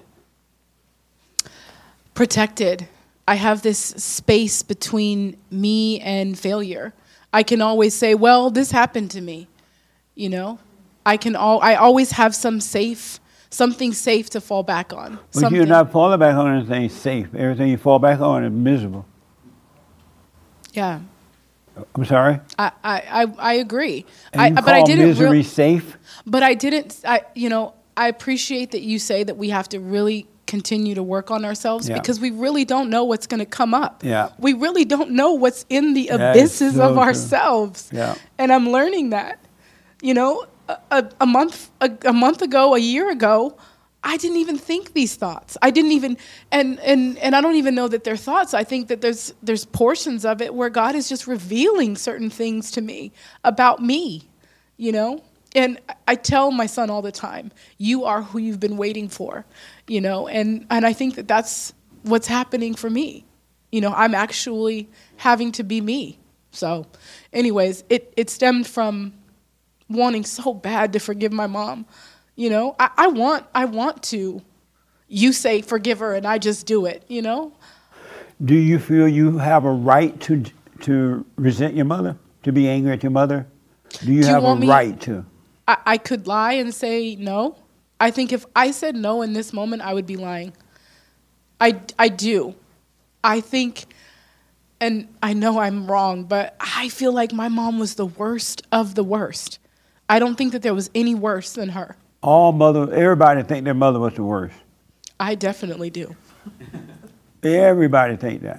Protected. I have this space between me and failure. I can always say, well, this happened to me. You know, I always have something safe to fall back on. But you're not falling back on anything safe. Everything you fall back on is miserable. Yeah. I'm sorry? I agree. And but I didn't misery safe? But I didn't, I appreciate that you say that we have to really continue to work on ourselves because we really don't know what's going to come up. Yeah. We really don't know what's in the abysses of ourselves. Yeah. And I'm learning that. You know, a month ago, a year ago, I didn't even think these thoughts. I didn't even and I don't even know that they're thoughts. I think that there's portions of it where God is just revealing certain things to me about me, you know? And I tell my son all the time, you are who you've been waiting for, you know, and I think that that's what's happening for me. You know, I'm actually having to be me. So anyways, it stemmed from wanting so bad to forgive my mom. You know, I want to, you say forgive her and I just do it, you know. Do you feel you have a right to resent your mother, to be angry at your mother? Do you have a right to? I could lie and say no. I think if I said no in this moment, I would be lying. I do. I think, and I know I'm wrong, but I feel like my mom was the worst of the worst. I don't think that there was any worse than her. Everybody think their mother was the worst. I definitely do. Everybody think that.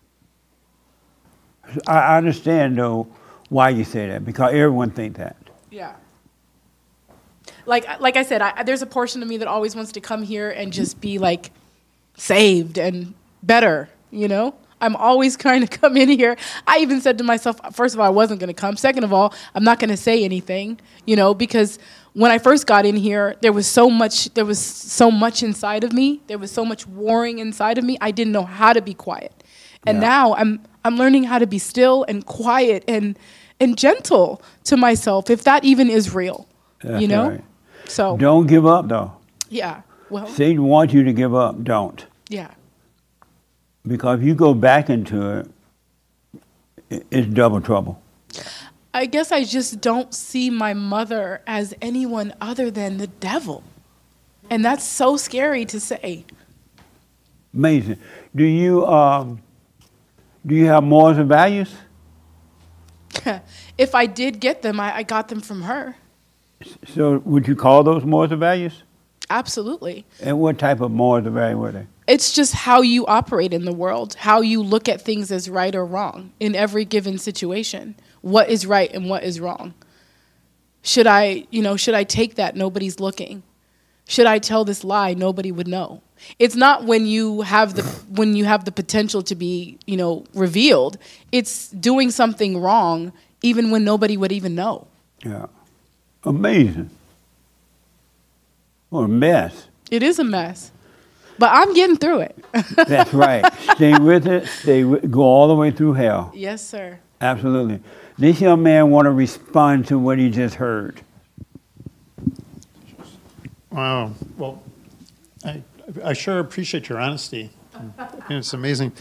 I understand, though, why you say that, because everyone think that. Yeah. Like I said, there's a portion of me that always wants to come here and just be like saved and better, you know? I'm always trying to come in here. I even said to myself, first of all, I wasn't going to come. Second of all, I'm not going to say anything, you know, because when I first got in here, there was so much inside of me. There was so much warring inside of me. I didn't know how to be quiet. And now I'm learning how to be still and quiet and gentle to myself, if that even is real. That's you know? Right. So don't give up, though. Yeah. Well, Satan wants you to give up. Don't. Yeah. Because if you go back into it, it's double trouble. I guess I just don't see my mother as anyone other than the devil. And that's so scary to say. Amazing. Do you have morals and values? If I did get them, I got them from her. So would you call those morals and values? Absolutely. And what type of morals and values were they? It's just how you operate in the world, how you look at things as right or wrong in every given situation. What is right and what is wrong? Should I take that? Nobody's looking. Should I tell this lie? Nobody would know. It's not when you have the potential to be, revealed. It's doing something wrong even when nobody would even know. Yeah. Amazing. What a mess. It is a mess. But I'm getting through it. That's right. Stay with it. Go all the way through hell. Yes, sir. Absolutely. This young man want to respond to what he just heard. Wow. Well, I sure appreciate your honesty. It's amazing.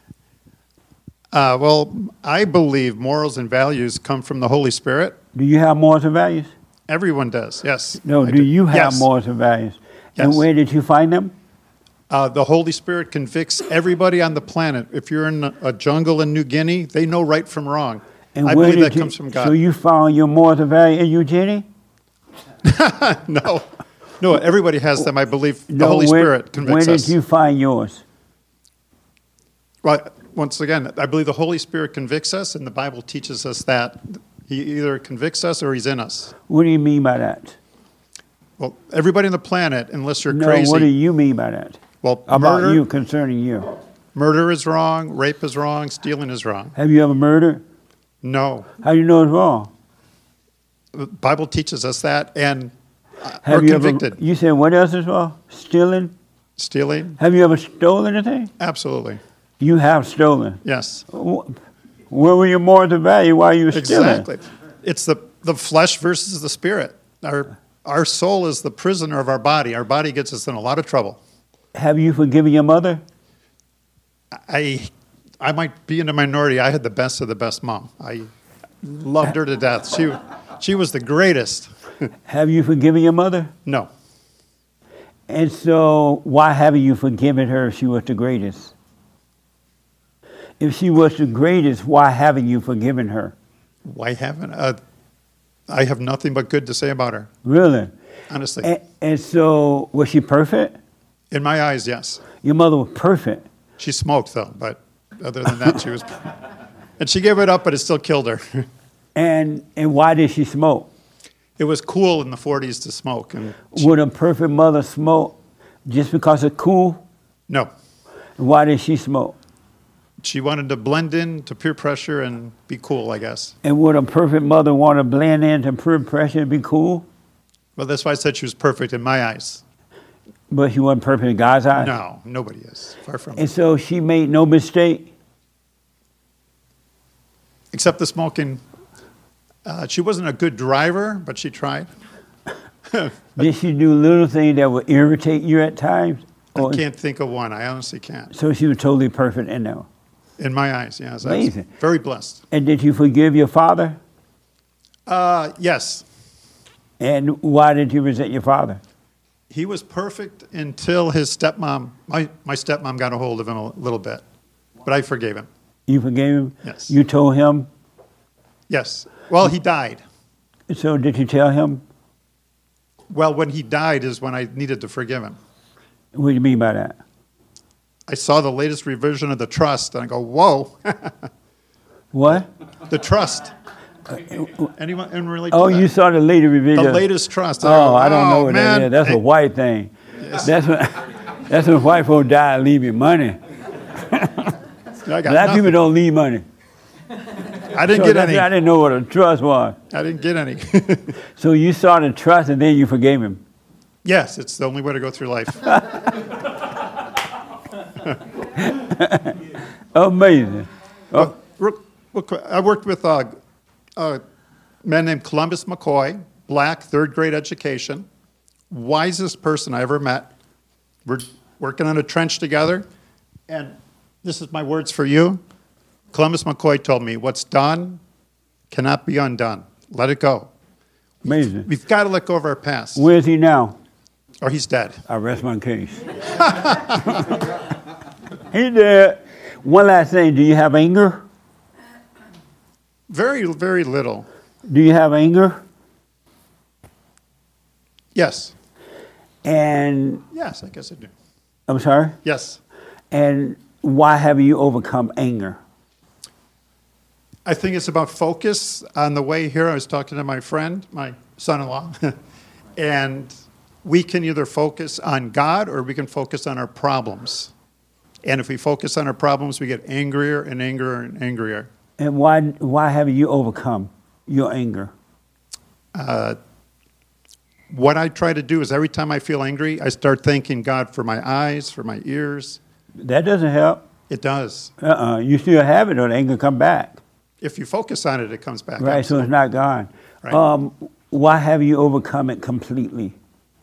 Well, I believe morals and values come from the Holy Spirit. Do you have morals and values? Everyone does, yes. No, do you have morals and values? Yes. And where did you find them? The Holy Spirit convicts everybody on the planet. If you're in a jungle in New Guinea, they know right from wrong. And I believe that comes from God. So you found your morals and values in New Guinea? No, everybody has them. I believe the Holy Spirit convicts us. Where did you find yours? Well, once again, I believe the Holy Spirit convicts us, and the Bible teaches us that he either convicts us or he's in us. What do you mean by that? Well, everybody on the planet, unless you're No, crazy. what do you mean by that? Well, About murder, you, concerning you. murder is wrong, rape is wrong, stealing is wrong. Have you ever murdered? No. How do you know it's wrong? The Bible teaches us that, and Have we're you convicted. ever? You said what else is wrong? Stealing. Stealing? Have you ever stolen anything? Absolutely. You have stolen. Yes. Where were your morals and value while you were stealing? Exactly. It's the flesh versus the spirit. Our soul is the prisoner of our body. Our body gets us in a lot of trouble. Have you forgiven your mother? I might be in a minority. I had the best of the best mom. I loved her to death. She was the greatest. Have you forgiven your mother? No. And so, why haven't you forgiven her if she was the greatest? If she was the greatest, why haven't you forgiven her? Why haven't I have nothing but good to say about her. Really? Honestly. And so, was she perfect? In my eyes, yes. Your mother was perfect. She smoked, though, but other than that, she was... And she gave it up, but it still killed her. And why did she smoke? It was cool in the 40s to smoke. And Would a perfect mother smoke just because it's cool? No. Why did she smoke? She wanted to blend in to peer pressure and be cool, I guess. And would a perfect mother want to blend into peer pressure and be cool? Well, that's why I said she was perfect in my eyes. But she wasn't perfect in God's eyes? No, nobody is. Far from And it. so she made no mistake? Except the smoking. She wasn't a good driver, but she tried. Did she do little things that would irritate you at times? I can't think of one. I honestly can't. So she was totally perfect in that. In my eyes, yes. Amazing. I was very blessed. And did you forgive your father? Yes. And why did you resent your father? He was perfect until his stepmom, my stepmom got a hold of him a little bit. But I forgave him. You forgave him? Yes. You told him? Yes. Well, he died. So did you tell him? Well, when he died is when I needed to forgive him. What do you mean by that? I saw the latest revision of the trust, and I go, whoa. What? The trust. Anyone relate to Oh, that? you saw the latest revision. The latest trust. Oh, I don't know what man. that is. That's a white thing. Yes. That's when white folks die and leave you money. Black people don't leave money. I didn't get any. I didn't know what a trust was. I didn't get any. So you saw the trust and then you forgave him. Yes, it's the only way to go through life. Amazing. Oh. Real quick, I worked with a man named Columbus McCoy, black, third grade education, wisest person I ever met. We're working on a trench together, and this is my words for you. Columbus McCoy told me, what's done cannot be undone. Let it go. Amazing. We've got to let go of our past. Where is he now? Or he's dead. I rest my case. He's dead. One last thing. Do you have anger? Very, very little. Do you have anger? Yes. And Yes, I guess I do. I'm sorry? Yes. And why have you overcome anger? I think it's about focus. On the way here, I was talking to my friend, my son-in-law, and we can either focus on God or we can focus on our problems. And if we focus on our problems, we get angrier and angrier and angrier. And why haven't you overcome your anger? What I try to do is every time I feel angry, I start thanking God for my eyes, for my ears. That doesn't help. It does. You still have it, or the anger come back. If you focus on it, it comes back. Right, so it's not gone. Right. Why have you overcome it completely?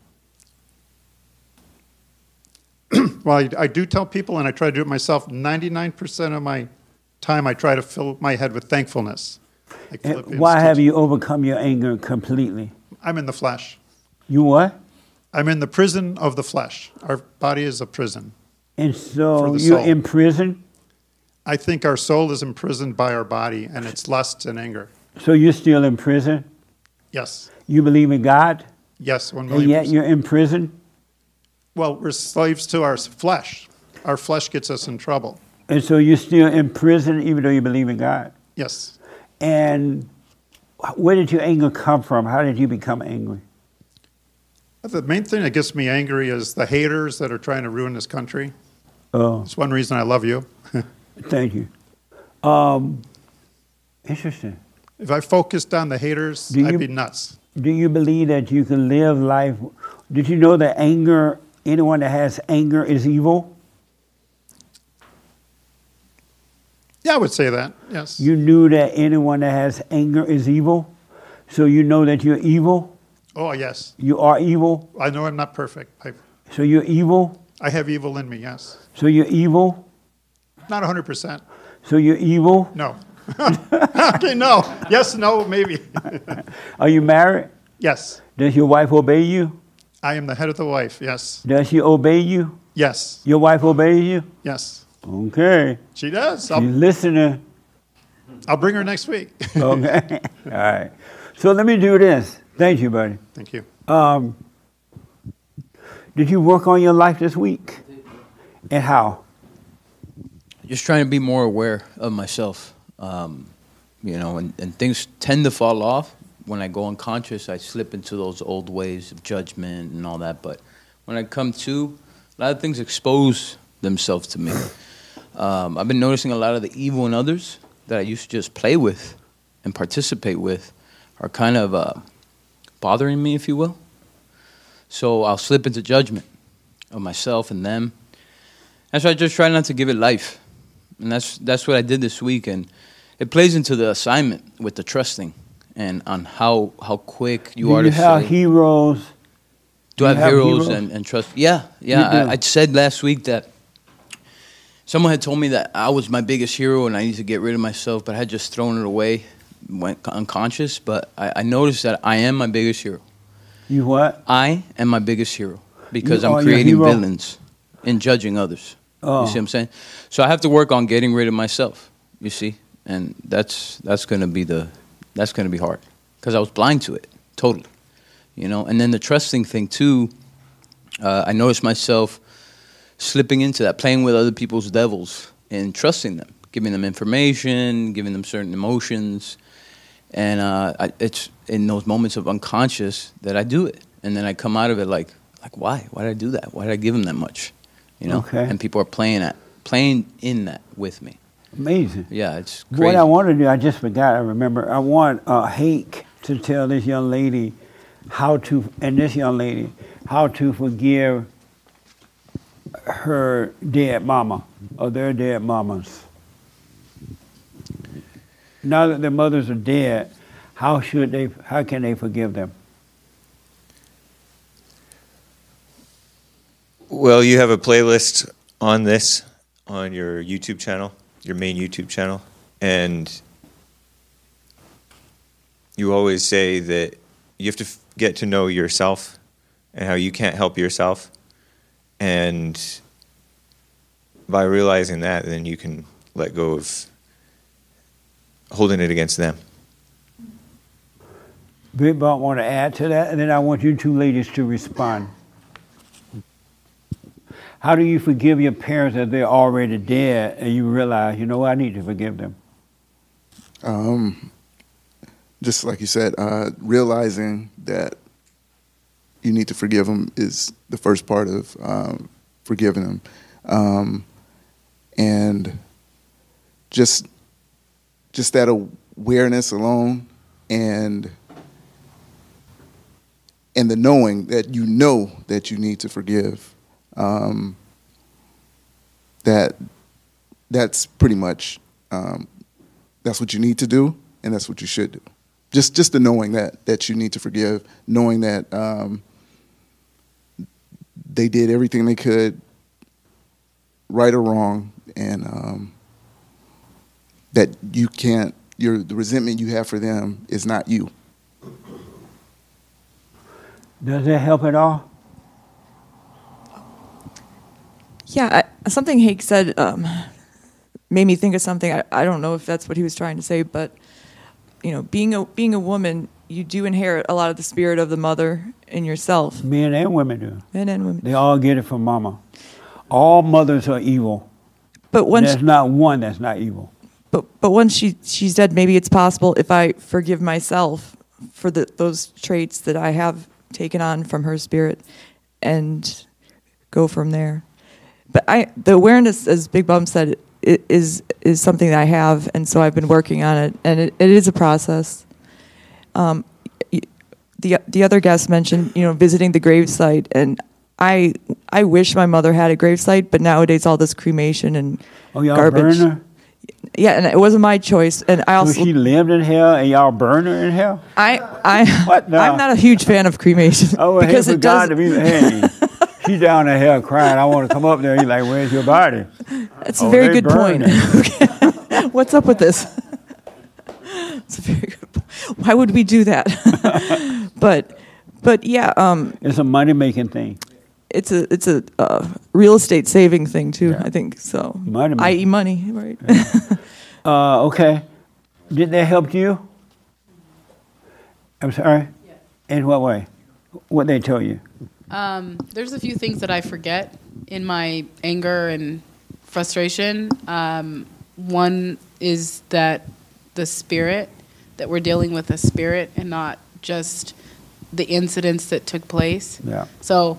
Well, I do tell people, and I try to do it myself, 99% of my time I try to fill my head with thankfulness. Like Philippians Why have teaches. you overcome your anger completely? I'm in the flesh. You what? I'm in the prison of the flesh. Our body is a prison. And so For the you're soul. in prison? I think our soul is imprisoned by our body and its lusts and anger. So you're still in prison? Yes. You believe in God? Yes, 1 And million yet percent. you're in prison? Well, we're slaves to our flesh. Our flesh gets us in trouble. And so you're still in prison even though you believe in God? Yes. And where did your anger come from? How did you become angry? The main thing that gets me angry is the haters that are trying to ruin this country. Oh. It's one reason I love you. Thank you. Interesting. If I focused on the haters, I'd be nuts. Do you believe that you can live life? Did you know that anger, anyone that has anger is evil? Yeah, I would say that, yes. You knew that anyone that has anger is evil? So you know that you're evil? Oh, yes. You are evil? I know I'm not perfect. So you're evil? I have evil in me, yes. So you're evil? Not 100%. So you're evil? No. Okay, no. Yes, no, maybe. Are you married? Yes. Does your wife obey you? I am the head of the wife, yes. Does she obey you? Yes. Your wife obeys you? Yes. Okay. She does. She's listening. I'll bring her next week. Okay. All right. So let me do this. Thank you, buddy. Thank you. Did you work on your life this week? And how? Just trying to be more aware of myself, and things tend to fall off. When I go unconscious, I slip into those old ways of judgment and all that. But when I come to, a lot of things expose themselves to me. I've been noticing a lot of the evil in others that I used to just play with and participate with are kind of bothering me, if you will. So I'll slip into judgment of myself and them. And so I just try not to give it life. And that's what I did this week. And it plays into the assignment with the trusting and on how quick you are to say. Do you have heroes? Do I have heroes and trust? Yeah. I said last week that someone had told me that I was my biggest hero and I need to get rid of myself, but I had just thrown it away, went unconscious. But I noticed that I am my biggest hero. You what? I am my biggest hero because You I'm are your creating hero? villains and judging others. Oh. You see what I'm saying? So I have to work on getting rid of myself, you see? And that's going to be hard because I was blind to it, totally. And then the trusting thing too, I noticed myself slipping into that, playing with other people's devils and trusting them, giving them information, giving them certain emotions. And it's in those moments of unconscious that I do it. And then I come out of it like why? Why did I do that? Why did I give them that much? Okay. And people are playing in that with me. Amazing. Yeah, it's crazy. What I want to do, I just forgot, I remember. I want Hake to tell this young lady how to forgive her dead mama or their dead mamas. Now that their mothers are dead, how can they forgive them? Well, you have a playlist on this on your YouTube channel, your main YouTube channel, and you always say that you have to get to know yourself and how you can't help yourself. And by realizing that, then you can let go of holding it against them. Big Bob want to add to that, and then I want you two ladies to respond. How do you forgive your parents that they're already dead and you realize, I need to forgive them? Just like you said, realizing that you need to forgive them is the first part of forgiving them. And just that awareness alone and the knowing that you know that you need to forgive, that's pretty much that's what you need to do, and that's what you should do. Just the knowing that you need to forgive, knowing that they did everything they could, right or wrong, and that you can't. The resentment you have for them is not you. Does that help at all? Yeah, something Hake said made me think of something. I don't know if that's what he was trying to say, but being a woman, you do inherit a lot of the spirit of the mother in yourself. Men and women do. Men and women. They all get it from mama. All mothers are evil. But when there's not one that's not evil. But when she said maybe it's possible if I forgive myself for those traits that I have taken on from her spirit and go from there. But the awareness, as Big Bum said, is something that I have, and so I've been working on it, and it is a process. The other guest mentioned, visiting the gravesite, and I wish my mother had a gravesite, but nowadays all this cremation and y'all garbage. burn her? Yeah, and it wasn't my choice, and I also. So she lived in hell, and y'all burn her in hell? I'm not a huge fan of cremation because hey, it does. Hey, she's down in hell crying. I want to come up there. He's like, "Where's your body?" That's a very good point. Okay. What's up with this? It's a very good point. Why would we do that? but yeah. It's a money making thing. It's a real estate saving thing too. I think so. Money, i.e. money, right? Okay. Did that help you? I'm sorry. Yes. In what way? What they tell you? There's a few things that I forget in my anger and frustration. One is that the spirit, that we're dealing with a spirit and not just the incidents that took place. Yeah. So,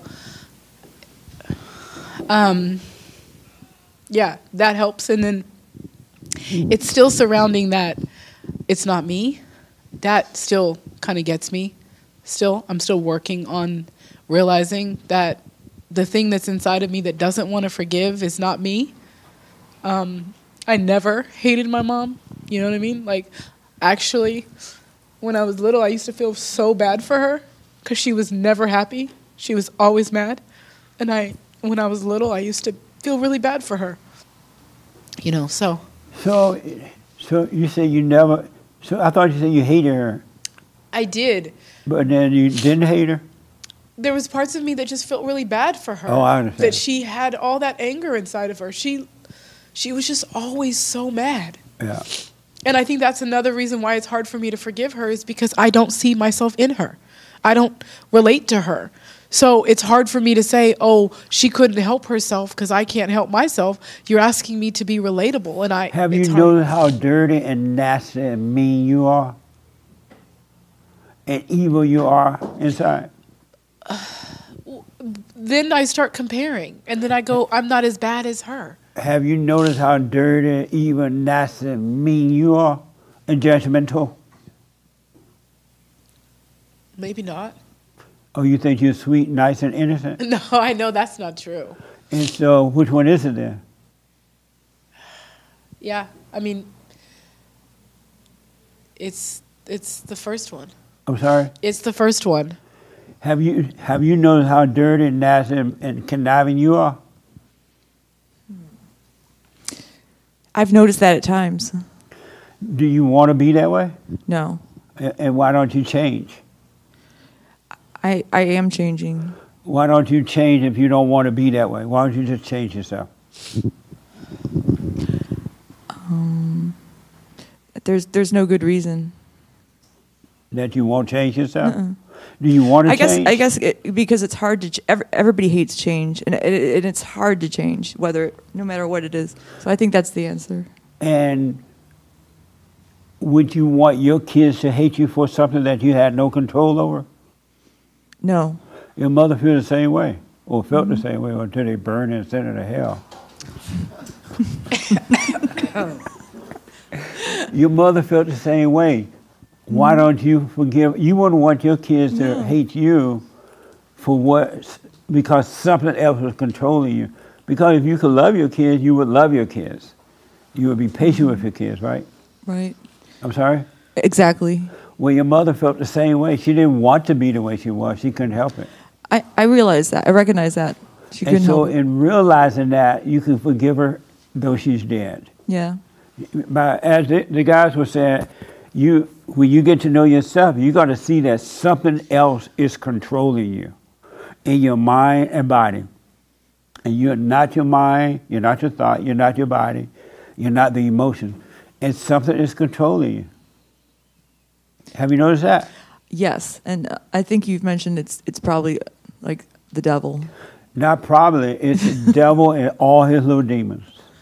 yeah, that helps. And then it's still surrounding that it's not me. That still kind of gets me. I'm still working on realizing that the thing that's inside of me that doesn't want to forgive is not me. I never hated my mom. You know what I mean? Like, actually, when I was little, I used to feel so bad for her because she was never happy. She was always mad. And when I was little, I used to feel really bad for her. So you say you never. So I thought you said you hated her. I did. But then you didn't hate her? There was parts of me that just felt really bad for her. Oh, I understand. That she had all that anger inside of her. She was just always so mad. Yeah. And I think that's another reason why it's hard for me to forgive her is because I don't see myself in her. I don't relate to her. So it's hard for me to say, oh, she couldn't help herself because I can't help myself. You're asking me to be relatable. And Have you noticed how dirty and nasty and mean you are? And evil you are inside? Then I start comparing. And then I go, I'm not as bad as her. Have you noticed how dirty, evil, nasty, and mean you are? And judgmental? Maybe not. Oh, you think you're sweet, nice, and innocent? No, I know that's not true. And so, which one is it then? Yeah, I mean, it's the first one. I'm sorry? It's the first one. Have you noticed how dirty, nasty, and conniving you are? I've noticed that at times. Do you want to be that way? No. And why don't you change? I am changing. Why don't you change if you don't want to be that way? Why don't you just change yourself? There's no good reason. That you won't change yourself? Do you want to change? I guess because it's hard to. Everybody hates change, and it's hard to change, no matter what it is. So I think that's the answer. And would you want your kids to hate you for something that you had no control over? No. Your mother feels the same way, or felt the same way until they burned and sent her to hell. Your mother felt the same way. Why don't you forgive? You wouldn't want your kids to hate you because something else was controlling you. Because if you could love your kids, you would love your kids. You would be patient with your kids, right? Right. I'm sorry? Exactly. Well, your mother felt the same way. She didn't want to be the way she was. She couldn't help it. I realize that. I recognize that. She couldn't help it. In realizing that, you can forgive her though she's dead. Yeah. But as the guys were saying, when you get to know yourself, you got to see that something else is controlling you in your mind and body. And you're not your mind, you're not your thought, you're not your body, you're not the emotion. And something is controlling you. Have you noticed that? Yes, and I think you've mentioned it's probably like the devil. Not probably. It's the devil and all his little demons.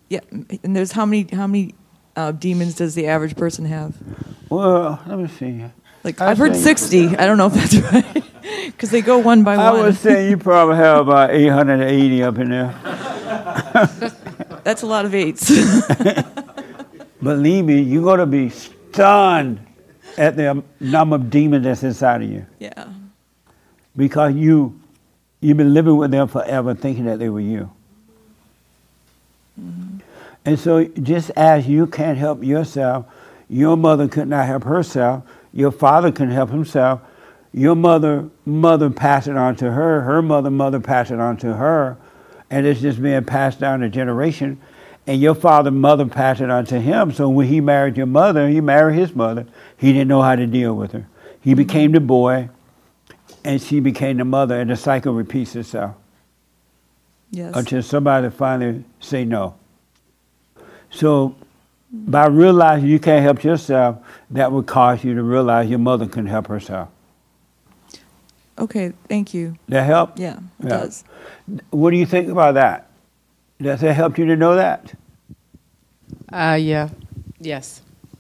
Yeah, and there's how many demons does the average person have? Well, let me see. Like I've heard 60. I don't know if that's right because they go one by I one. would say you probably have about 880 up in there. That's a lot of eights. Believe me, you're going to be stunned at the number of demons that's inside of you. Yeah. Because you've been living with them forever thinking that they were you. Mm-hmm. And so just as you can't help yourself, your mother could not help herself, your father couldn't help himself, your mother passed it on to her, her mother passed it on to her, and it's just being passed down a generation. And your mother passed it on to him. So when he married your mother, he married his mother. He didn't know how to deal with her. He became the boy, and she became the mother, and the cycle repeats itself. Yes. Until somebody finally say no. So by realizing you can't help yourself, that would cause you to realize your mother couldn't help herself. Okay, thank you. That help? Yeah, it does. What do you think about that? Does that help you to know that? Yeah. Yes.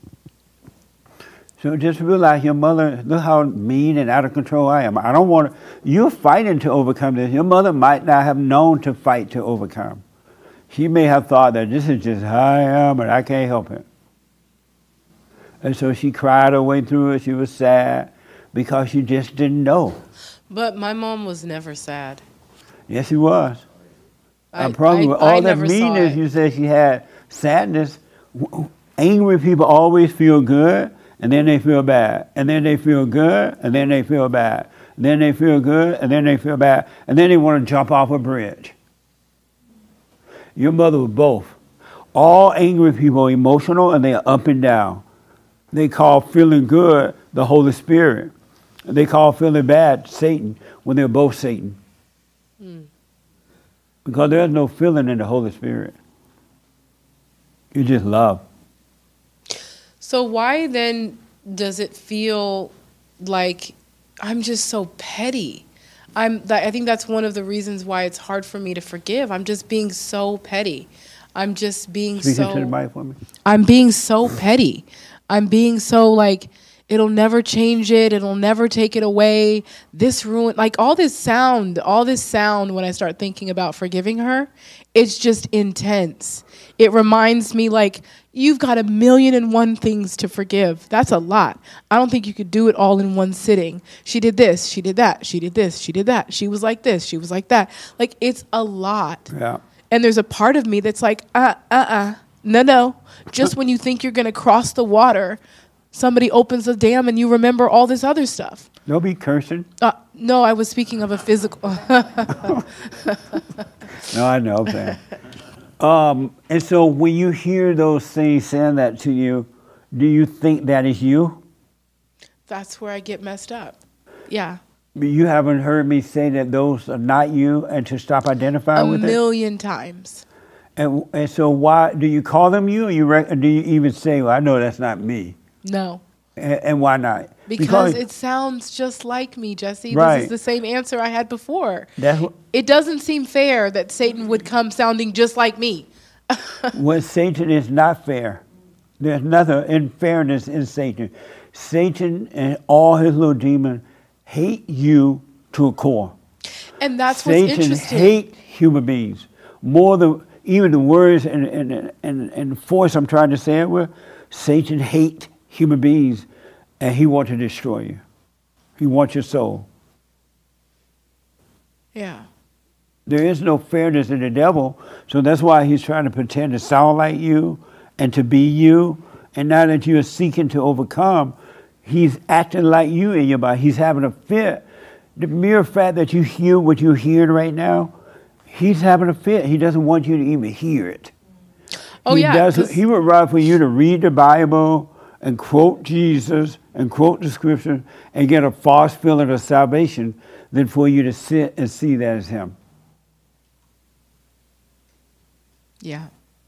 So just realize your mother, look how mean and out of control I am. I don't want to, you're fighting to overcome this. Your mother might not have known to fight to overcome. She may have thought that this is just how I am and I can't help it. And so she cried her way through it. She was sad because she just didn't know. But my mom was never sad. Yes, she was. I'm probably with all that meanness you said she had, sadness. Angry people always feel good, and then they feel bad. And then they feel good, and then they feel bad. And then they feel good, and then they feel bad. And then they want to jump off a bridge. Your mother was both. All angry people are emotional, and they are up and down. They call feeling good the Holy Spirit. They call feeling bad Satan, when they're both Satan. Because there's no feeling in the Holy Spirit. You just love. So why then does it feel like I'm just so petty? I think that's one of the reasons why it's hard for me to forgive. I'm just being so petty. I'm just being Speaking to the mic for me. I'm being so petty. I'm being so like, it'll never change it. It'll never take it away. This ruin, like all this sound when I start thinking about forgiving her, it's just intense. It reminds me like, you've got 1,000,001 things to forgive. That's a lot. I don't think you could do it all in one sitting. She did this, she did that, she did this, she did that. She was like this, she was like that. Like it's a lot. Yeah. And there's a part of me that's like, no. Just when you think you're going to cross the water, somebody opens the dam and you remember all this other stuff. Don't be cursing. No, I was speaking of a physical. No, I know, man. And so when you hear those things saying that to you, do you think that is you? That's where I get messed up. Yeah. But you haven't heard me say that those are not you and to stop identifying with it? 1,000,000 times. And so why, do you call them you or do you even say, well, I know that's not me? No. And why not? Because it sounds just like me, Jesse. Right. This is the same answer I had before. That's what, It doesn't seem fair that Satan would come sounding just like me. when Satan is not fair. There's nothing in fairness in Satan. Satan and all his little demons hate you to a core. And that's Satan what's interesting. hate human beings more than even the words and force I'm trying to say it with. Satan hate human beings, and he wants to destroy you. He wants your soul. Yeah. There is no fairness in the devil, so that's why he's trying to pretend to sound like you and to be you. And now that you're seeking to overcome, he's acting like you in your body. He's having a fit. The mere fact that you hear what you're hearing right now, he's having a fit. He doesn't want you to even hear it. Oh, He would rather for you to read the Bible and quote Jesus and quote the scripture and get a false feeling of salvation than for you to sit and see that as him. Yeah.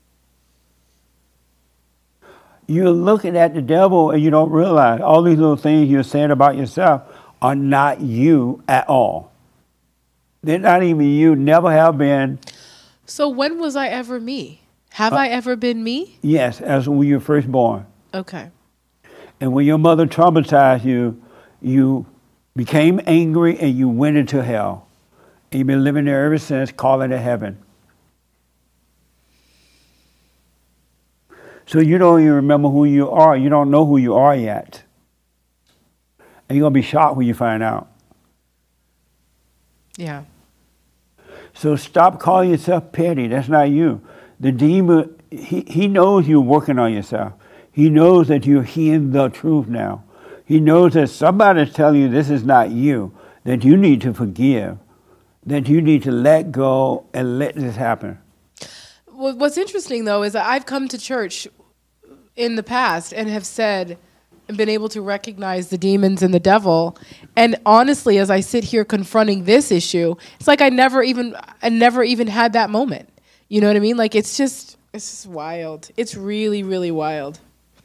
You're looking at the devil and you don't realize all these little things you're saying about yourself are not you at all. They're not even you, never have been. So when was I ever me? Have I ever been me? Yes, as when you were first born. Okay. And when your mother traumatized you, you became angry and you went into hell. And you've been living there ever since, calling it heaven. So you don't even remember who you are. You don't know who you are yet. And you're going to be shocked when you find out. Yeah. So stop calling yourself petty. That's not you. The demon, he knows you're working on yourself. He knows that you're hearing the truth now. He knows that somebody's telling you this is not you, that you need to forgive, that you need to let go and let this happen. What's interesting, though, is that I've come to church in the past and have said and been able to recognize the demons and the devil. And honestly, as I sit here confronting this issue, it's like I never even had that moment. You know what I mean? Like, it's just wild. It's really, really wild.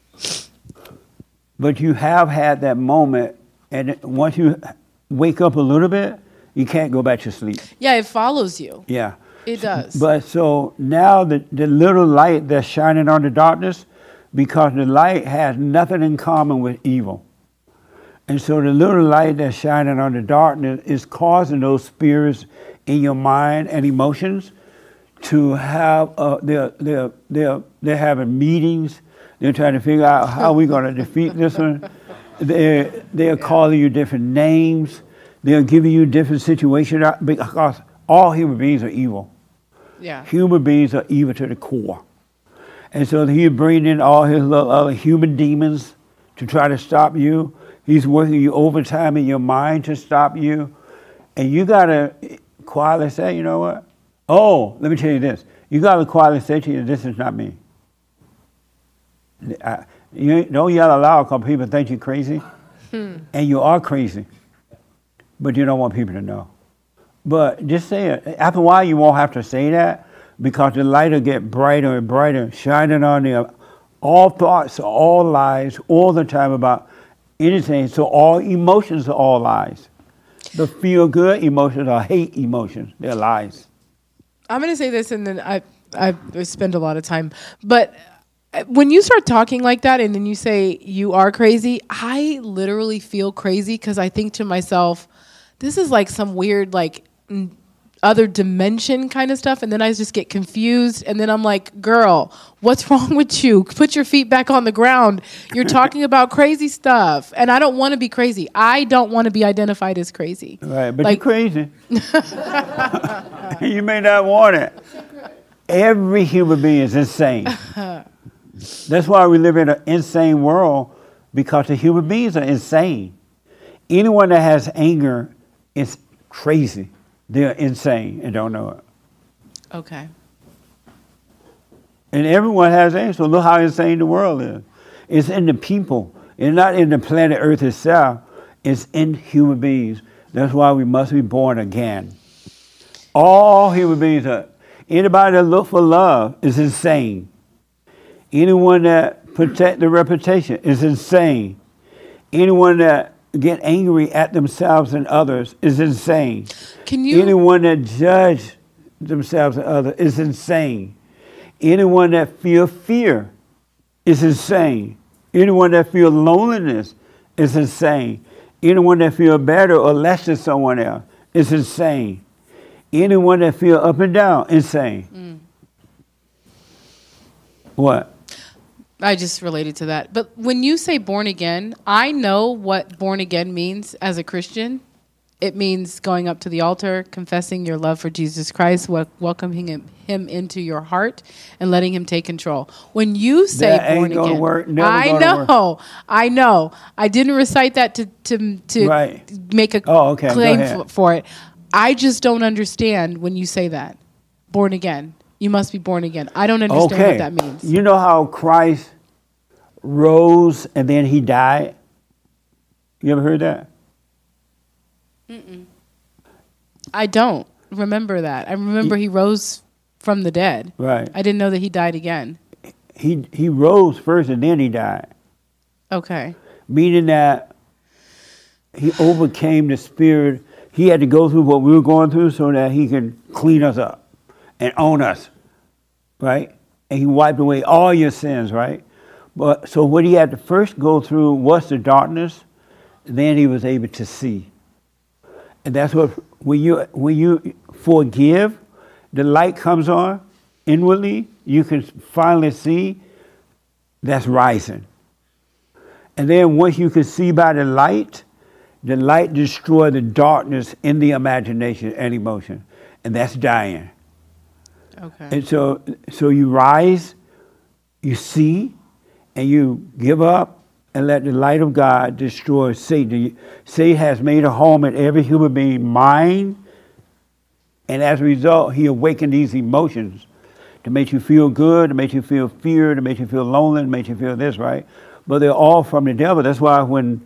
But you have had that moment, and once you wake up a little bit, you can't go back to sleep. Yeah, it follows you. Yeah. It does. But so now the little light that's shining on the darkness, because the light has nothing in common with evil. And so the little light that's shining on the darkness is causing those spirits in your mind and emotions to have, they're having meetings. They're trying to figure out how we're going to defeat this one. They're calling you different names. They're giving you different situations because all human beings are evil. Yeah. Human beings are evil to the core. And so he's bringing in all his little other human demons to try to stop you. He's working you overtime in your mind to stop you. And you got to quietly say, you know what? Oh, let me tell you this. You got to quietly say to you, this is not me. You don't yell aloud because people think you're crazy. And you are crazy. But you don't want people to know. But just say it. After a while, you won't have to say that because the light will get brighter and brighter, shining on you. All thoughts are all lies all the time about anything. So all emotions are all lies. The feel-good emotions are hate emotions. They're lies. I'm going to say this, and then I spend a lot of time. But when you start talking like that and then you say you are crazy, I literally feel crazy because I think to myself, this is like some weird, like, other dimension kind of stuff. And then I just get confused. And then I'm like, girl, what's wrong with you? Put your feet back on the ground. You're talking about crazy stuff. And I don't want to be crazy. I don't want to be identified as crazy. Right, but you're crazy. You may not want it. Every human being is insane. That's why we live in an insane world, because the human beings are insane. Anyone that has anger is crazy. They're insane and don't know it. Okay. And everyone has anger, so look how insane the world is. It's in the people. It's not in the planet Earth itself. It's in human beings. That's why we must be born again. All human beings are. Anybody that look for love is insane. Anyone that protect their reputation is insane. Anyone that get angry at themselves and others is insane. Anyone that judge themselves and others is insane. Anyone that feel fear is insane. Anyone that feel loneliness is insane. Anyone that feel better or less than someone else is insane. Anyone that feel up and down, insane. What? I just related to that. But when you say born again, I know what born again means as a Christian. It means going up to the altar, confessing your love for Jesus Christ, welcoming him into your heart, and letting him take control. When you say that born ain't gonna again, work. Never I gonna know, work. I know. I didn't recite that to Right. make a okay. Go claim ahead. for it. I just don't understand when you say that. Born again. You must be born again. I don't understand what that means. You know how Christ rose and then he died? You ever heard that? Mm-mm. I don't remember that. I remember he rose from the dead. Right. I didn't know that he died again. He rose first and then he died. Okay. Meaning that he overcame the spirit. He had to go through what we were going through so that he can clean us up and own us. Right? and he wiped away all your sins, right? But so what he had to first go through was the darkness, then he was able to see. And that's what, when you forgive, the light comes on inwardly, you can finally see that's rising. And then once you can see by the light destroys the darkness in the imagination and emotion. And that's dying. Okay. And so you rise, you see, and you give up and let the light of God destroy Satan. Satan has made a home in every human being's mind, and as a result, he awakened these emotions to make you feel good, to make you feel fear, to make you feel lonely, to make you feel this, right? But they're all from the devil. That's why when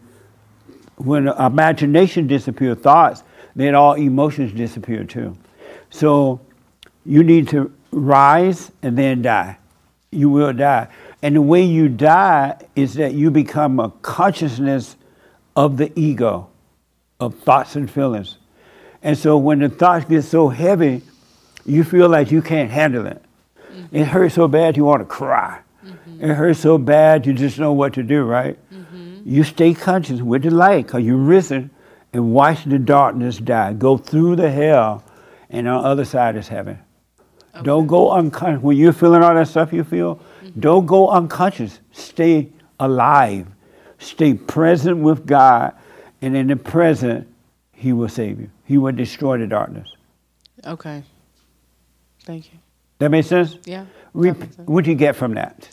imagination disappears, thoughts, then all emotions disappear too. So you need to rise and then die. You will die. And the way you die is that you become a consciousness of the ego, of thoughts and feelings. And so when the thoughts get so heavy, you feel like you can't handle it. Mm-hmm. It hurts so bad you want to cry. Mm-hmm. It hurts so bad you just know what to do, right? Mm-hmm. You stay conscious with the light because you're risen and watch the darkness die. Go through the hell, and on the other side is heaven. Okay. Don't go unconscious. When you're feeling all that stuff you feel, don't go unconscious. Stay alive. Stay present with God. And in the present, he will save you. He will destroy the darkness. Okay. Thank you. That makes sense? Yeah. What do you get from that?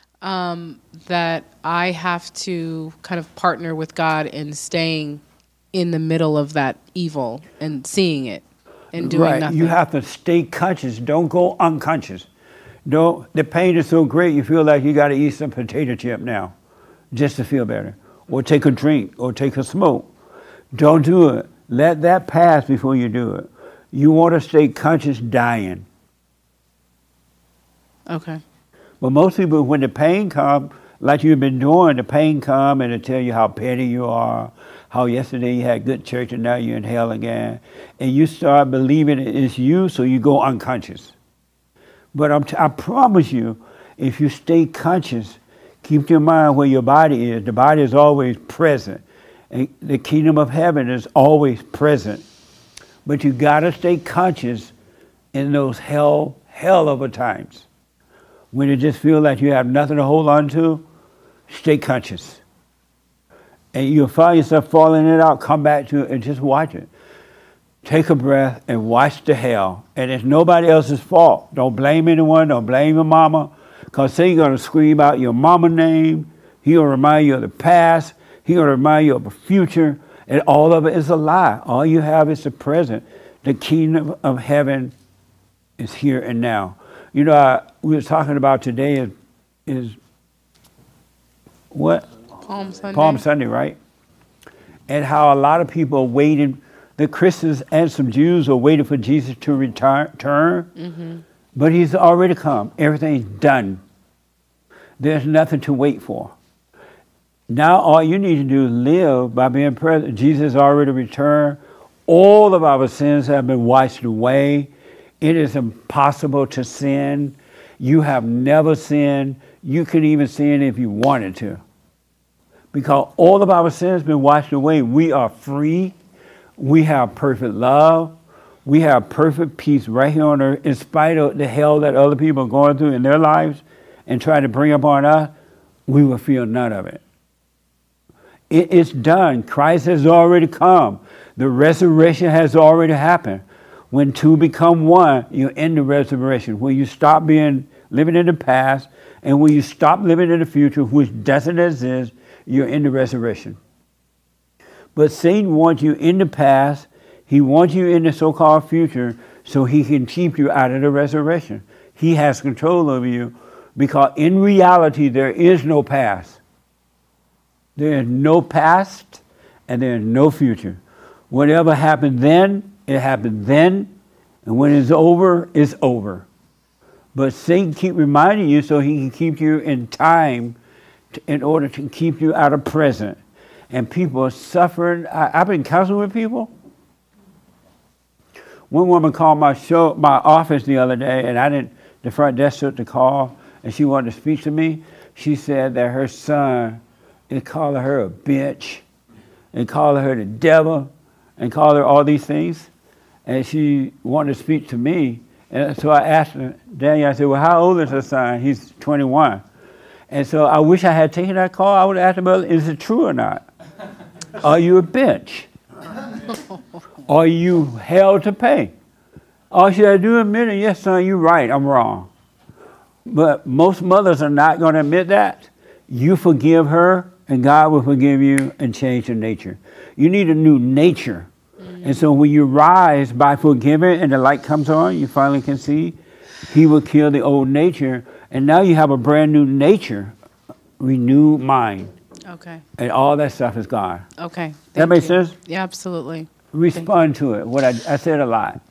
That I have to kind of partner with God in staying in the middle of that evil and seeing it and doing nothing. You have to stay conscious. Don't go unconscious. The pain is so great you feel like you got to eat some potato chip now just to feel better. Or take a drink or take a smoke. Don't do it. Let that pass before you do it. You want to stay conscious dying. Okay. But most people, when the pain comes, like you've been doing, the pain comes and it tell you how petty you are, how yesterday you had good church and now you're in hell again. And you start believing it's you, so you go unconscious. But I promise you, if you stay conscious, keep your mind where your body is. The body is always present. And the kingdom of heaven is always present. But you got to stay conscious in those hell of a times. When you just feel like you have nothing to hold on to, stay conscious. And you'll find yourself falling it out, come back to it and just watch it. Take a breath and watch the hell. And it's nobody else's fault. Don't blame anyone. Don't blame your mama. Because Satan's going to scream out your mama's name. He's going to remind you of the past. He's going to remind you of the future. And all of it is a lie. All you have is the present. The kingdom of heaven is here and now. You know, we were talking about today is what? Palm Sunday. Palm Sunday, right? And how a lot of people are waiting. The Christians and some Jews are waiting for Jesus to return. Mm-hmm. But he's already come. Everything's done. There's nothing to wait for. Now all you need to do is live by being present. Jesus already returned. All of our sins have been washed away. It is impossible to sin. You have never sinned. You could even sin if you wanted to. Because all of our sins have been washed away. We are free. We have perfect love. We have perfect peace right here on earth. In spite of the hell that other people are going through in their lives and trying to bring upon us, we will feel none of it. It's done. Christ has already come. The resurrection has already happened. When two become one, you're in the resurrection. When you stop living in the past, and when you stop living in the future, which doesn't exist, you're in the resurrection. But Satan wants you in the past. He wants you in the so-called future so he can keep you out of the resurrection. He has control over you because in reality, there is no past. There is no past and there is no future. Whatever happened then, it happened then, and when it's over, it's over. But Satan keep reminding you so he can keep you in time in order to keep you out of present. And people are suffering. I've been counseling with people. One woman called my office the other day, and the front desk took the call, and she wanted to speak to me. She said that her son is calling her a bitch and calling her the devil and calling her all these things. And she wanted to speak to me. And so I asked her, Daniel, I said, well, how old is her son? He's 21. And so I wish I had taken that call. I would have asked him, well, is it true or not? Are you a bitch? Are you hell to pay? All she had to do is admit it. Yes, son, you're right. I'm wrong. But most mothers are not going to admit that. You forgive her, and God will forgive you and change your nature. You need a new nature. And so when you rise by forgiving and the light comes on, you finally can see, he will kill the old nature. And now you have a brand new nature, renewed mind. Okay. And all that stuff is gone. Okay. That makes sense? Yeah, absolutely. Respond to it. What I said a lot.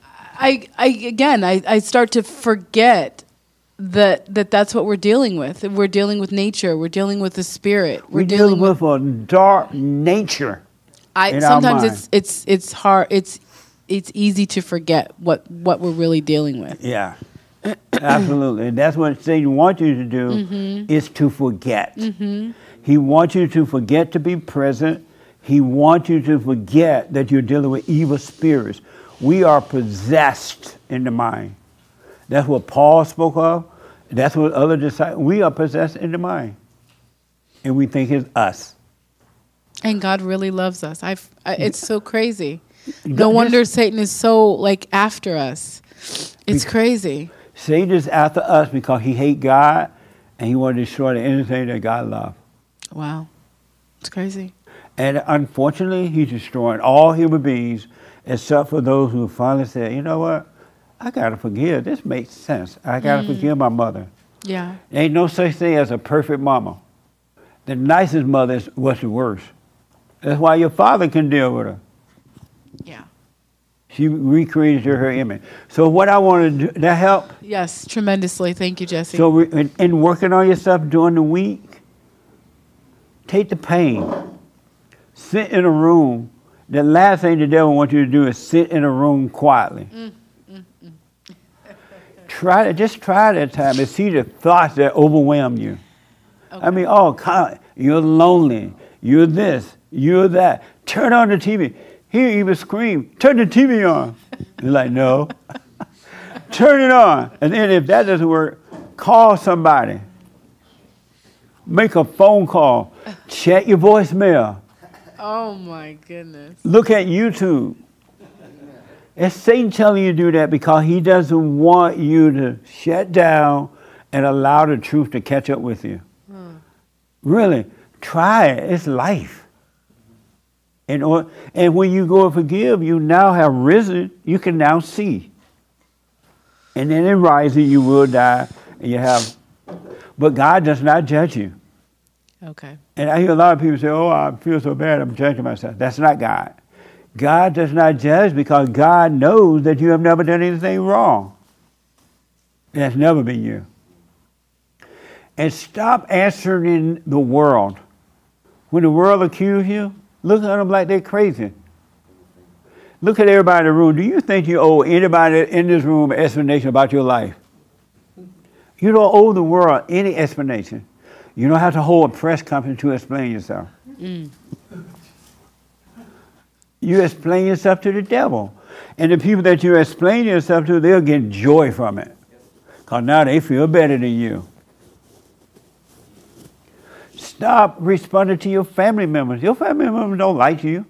I start to forget that's what we're dealing with. We're dealing with nature. We're dealing with the spirit. We're dealing with a dark nature. Sometimes it's hard. It's easy to forget what we're really dealing with. Yeah, absolutely. And that's what Satan wants you to do, is to forget. He wants you to forget to be present. He wants you to forget that you're dealing with evil spirits. We are possessed in the mind. That's what Paul spoke of. That's what other disciples, we are possessed in the mind. And we think it's us. And God really loves us. It's so crazy. No wonder Satan is so after us. It's crazy. Satan is after us because he hates God and he wants to destroy anything that God loves. Wow. It's crazy. And unfortunately, he's destroying all human beings except for those who finally said, you know what? I got to forgive. This makes sense. I got to forgive my mother. Yeah. Ain't no such thing as a perfect mama. The nicest mother is what's the worst. That's why your father can deal with her. Yeah. She recreated her image. So what I want to do, that help? Yes, tremendously. Thank you, Jesse. So in working on yourself during the week, take the pain. Sit in a room. The last thing the devil wants you to do is sit in a room quietly. Just try that time and see the thoughts that overwhelm you. Okay. I mean, you're lonely. You're this. You're that. Turn on the TV. Hear you even scream. Turn the TV on. You're like, no. Turn it on. And then if that doesn't work, call somebody. Make a phone call. Check your voicemail. Oh, my goodness. Look at YouTube. It's Satan telling you to do that because he doesn't want you to shut down and allow the truth to catch up with you. Really, try it. It's life. And when you go and forgive, you now have risen. You can now see. And then in rising, you will die. And but God does not judge you. Okay. And I hear a lot of people say, oh, I feel so bad, I'm judging myself. That's not God. God does not judge because God knows that you have never done anything wrong. It has never been you. And stop answering the world. When the world accuses you, look at them like they're crazy. Look at everybody in the room. Do you think you owe anybody in this room an explanation about your life? You don't owe the world any explanation. You don't have to hold a press conference to explain yourself. You explain yourself to the devil. And the people that you explain yourself to, they'll get joy from it. Because now they feel better than you. Stop responding to your family members. Your family members don't like you.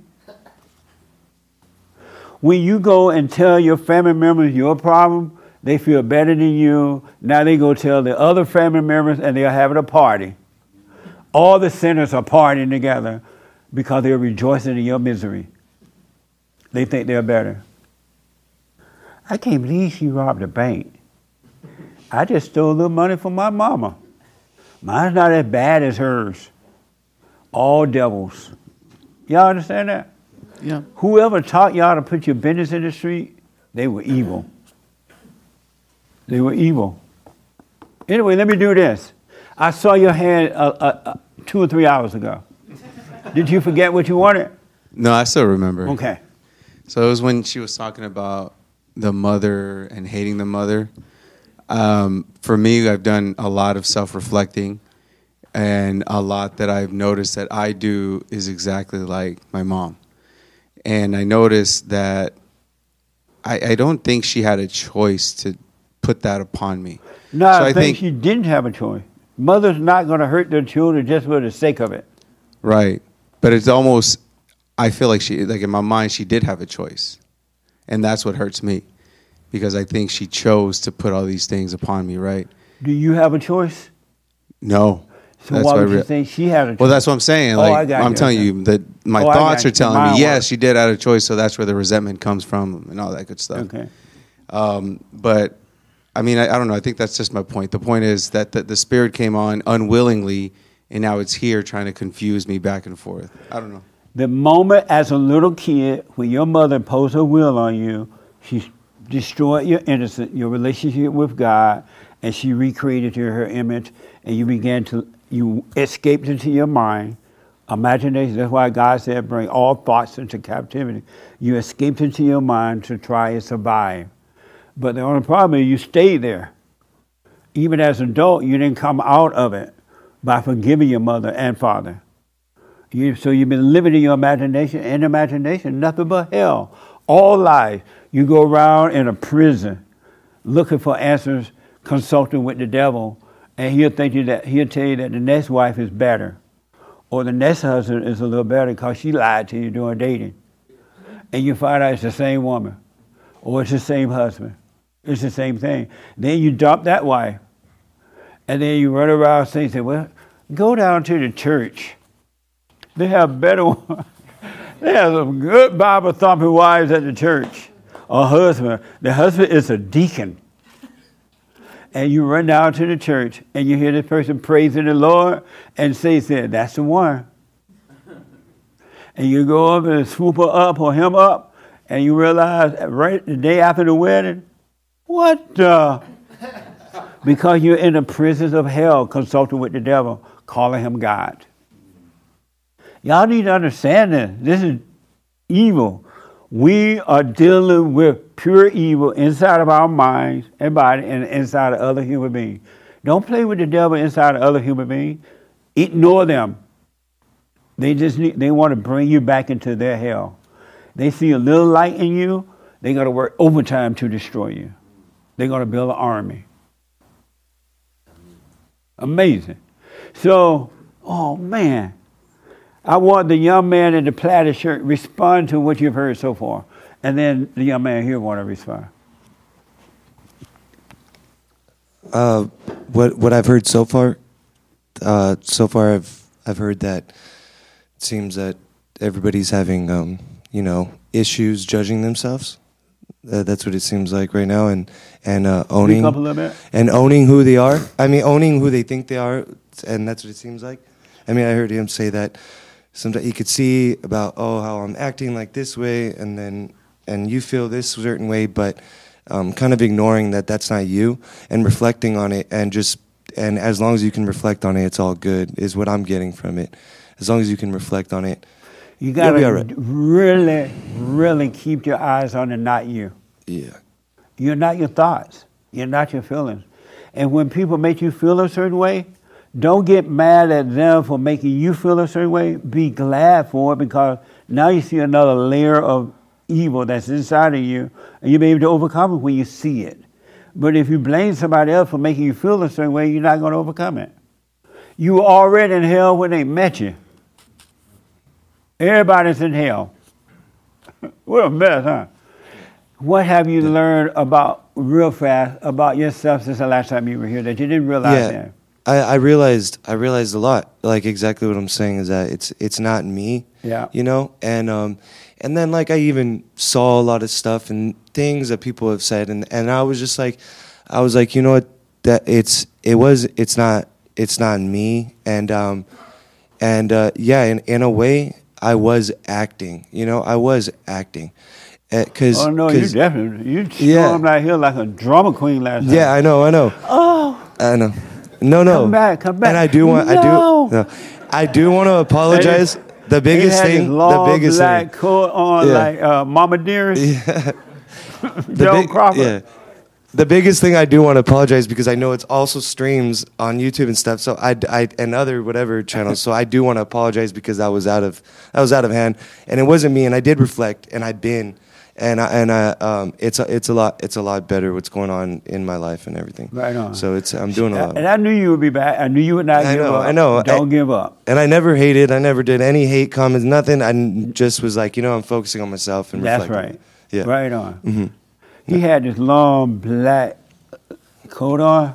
When you go and tell your family members your problem, they feel better than you. Now they go tell the other family members and they're having a party. All the sinners are partying together because they're rejoicing in your misery. They think they're better. I can't believe she robbed a bank. I just stole a little money from my mama. Mine's not as bad as hers. All devils. Y'all understand that? Yeah. Whoever taught y'all to put your business in the street, they were evil. They were evil. Anyway, let me do this. I saw your hand 2 or 3 hours ago. Did you forget what you wanted? No, I still remember. Okay. So it was when she was talking about the mother and hating the mother. For me, I've done a lot of self-reflecting, and a lot that I've noticed that I do is exactly like my mom. And I noticed that I don't think she had a choice to put that upon me. No, I think she didn't have a choice. Mother's not going to hurt their children just for the sake of it. Right. But it's almost, I feel like in my mind, she did have a choice. And that's what hurts me. Because I think she chose to put all these things upon me, right? Do you have a choice? No. So why would you think she had a choice? Well, that's what I'm saying. Like, I'm telling you that my thoughts are telling me, yes, she did have a choice, so that's where the resentment comes from and all that good stuff. Okay. But, I mean, I don't know. I think that's just my point. The point is that the Spirit came on unwillingly, and now it's here trying to confuse me back and forth. I don't know. The moment as a little kid, when your mother imposed her will on you, she destroyed your innocence, your relationship with God, and she recreated you her image, and you escaped into your mind, imagination. That's why God said, bring all thoughts into captivity. You escaped into your mind to try and survive. But the only problem is you stayed there. Even as an adult, you didn't come out of it by forgiving your mother and father. So you've been living in your imagination, and imagination, nothing but hell. All life. You go around in a prison looking for answers, consulting with the devil, and he'll tell you that the next wife is better, or the next husband is a little better because she lied to you during dating, and you find out it's the same woman, or it's the same husband, it's the same thing. Then you dump that wife, and then you run around saying, "Well, go down to the church. They have better ones. They have some good Bible thumping wives at the church." Or husband, the husband is a deacon. And you run down to the church and you hear this person praising the Lord and say, that's the one. And you go up and swoop her up or him up, and you realize right the day after the wedding, what the? Because you're in the prisons of hell consulting with the devil, calling him God. Y'all need to understand this. This is evil. We are dealing with pure evil inside of our minds and body and inside of other human beings. Don't play with the devil inside of other human beings. Ignore them. They want to bring you back into their hell. They see a little light in you, they're going to work overtime to destroy you. They're going to build an army. Amazing. So, oh man. I want the young man in the plaid shirt respond to what you've heard so far. And then the young man here want to respond. What I've heard so far, I've heard that it seems that everybody's having, issues judging themselves. That's what it seems like right now, and owning Speak up a little bit. And owning who they are. I mean, owning who they think they are, and that's what it seems like. I mean, I heard him say that. Sometimes he could see about, how I'm acting like this way, and you feel this certain way, but kind of ignoring that that's not you, and reflecting on it, and as long as you can reflect on it, it's all good, is what I'm getting from it. As long as you can reflect on it, you got to really, really keep your eyes on the not you. Yeah. You're not your thoughts. You're not your feelings. And when people make you feel a certain way, don't get mad at them for making you feel a certain way. Be glad for it, because now you see another layer of evil that's inside of you, and you'll be able to overcome it when you see it. But if you blame somebody else for making you feel a certain way, you're not going to overcome it. You were already in hell when they met you. Everybody's in hell. What a mess, huh? What have you learned real fast about yourself since the last time you were here that you didn't realize then? I realized a lot. Like exactly what I'm saying is that it's not me. Yeah. And then like I even saw a lot of stuff and things that people have said, and I was just like, you know what, that it's not me, and in a way I was acting. I was acting. Cause, oh no, you definitely you stormed out here like a drama queen last night. Yeah, I know. Oh, I know. No. Come back. And I do want to apologize. The biggest thing, long the biggest black thing, coat on like Mama Dearest. Yeah. Joan Crawford. Yeah. the biggest thing I do want to apologize because I know it's also streams on YouTube and stuff. So I and other whatever channels. So I do want to apologize because I was out of hand, and it wasn't me. And I did reflect, and I've been, it's a lot better what's going on in my life and everything. Right on. So I'm doing a lot. And I knew you would be back. I knew you would not give up. I know. Don't give up. And I never hated. I never did any hate comments. Nothing. I just was like, I'm focusing on myself and That's reflecting. right. Yeah. Right on. Mm-hmm. He had this long black coat on,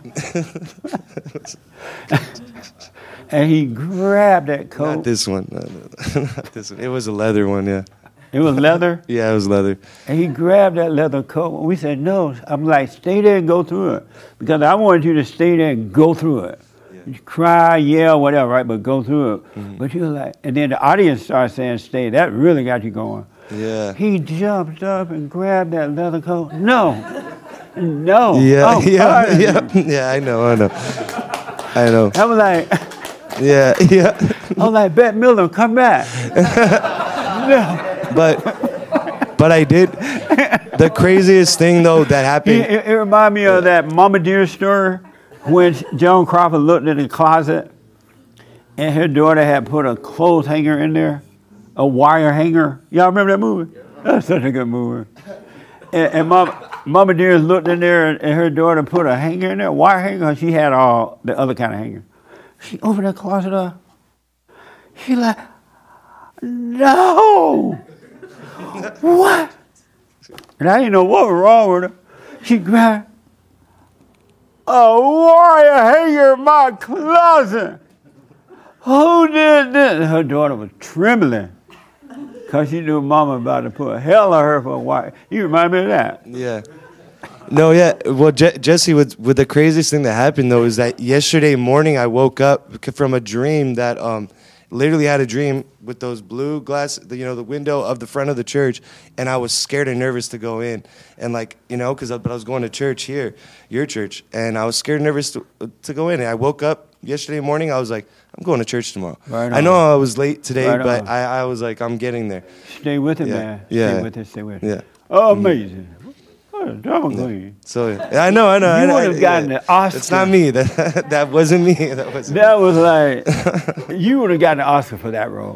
and he grabbed that coat. Not this one. Not this one. It was a leather one, yeah. It was leather? Yeah, it was leather. And he grabbed that leather coat. We said, no. I'm like, stay there and go through it. Because I wanted you to stay there and go through it. Yeah. Cry, yell, whatever, right? But go through it. Mm-hmm. But you were like, and then the audience started saying, stay. That really got you going. Yeah. He jumped up and grabbed that leather coat. No. No. Yeah, Oh, yeah, I know. I know. I was like, yeah. I was like, Bette Midler, come back. No. But I did. The craziest thing though that happened. It reminded me of that Mama Dear story when Joan Crawford looked in the closet and her daughter had put a clothes hanger in there, a wire hanger. Y'all remember that movie? That's such a good movie. And Mama Dear looked in there and her daughter put a hanger in there, a wire hanger. She had all the other kind of hanger. She opened that closet up. She like, no. What? And I didn't know what was wrong with her. She grabbed a wire hanger in my closet. Who did this? Her daughter was trembling because she knew Mama about to put hell on her for a wire. You remind me of that? Yeah. No, yeah. Well, Jesse, with the craziest thing that happened though is that yesterday morning I woke up from a dream that literally had a dream with those blue glass, the window of the front of the church, and I was scared and nervous to go in, and because I was going to church here, your church, and I was scared and nervous to go in, and I woke up yesterday morning, I was like, I'm going to church tomorrow. Right on. I know I was late today, but I was like, I'm getting there. Stay with it, yeah. man. Yeah. Stay with it. Yeah. Oh, amazing. What a drama queen. So I know. You would have gotten the Oscar. It's not me. That wasn't me. That was like, you would have gotten an Oscar for that role.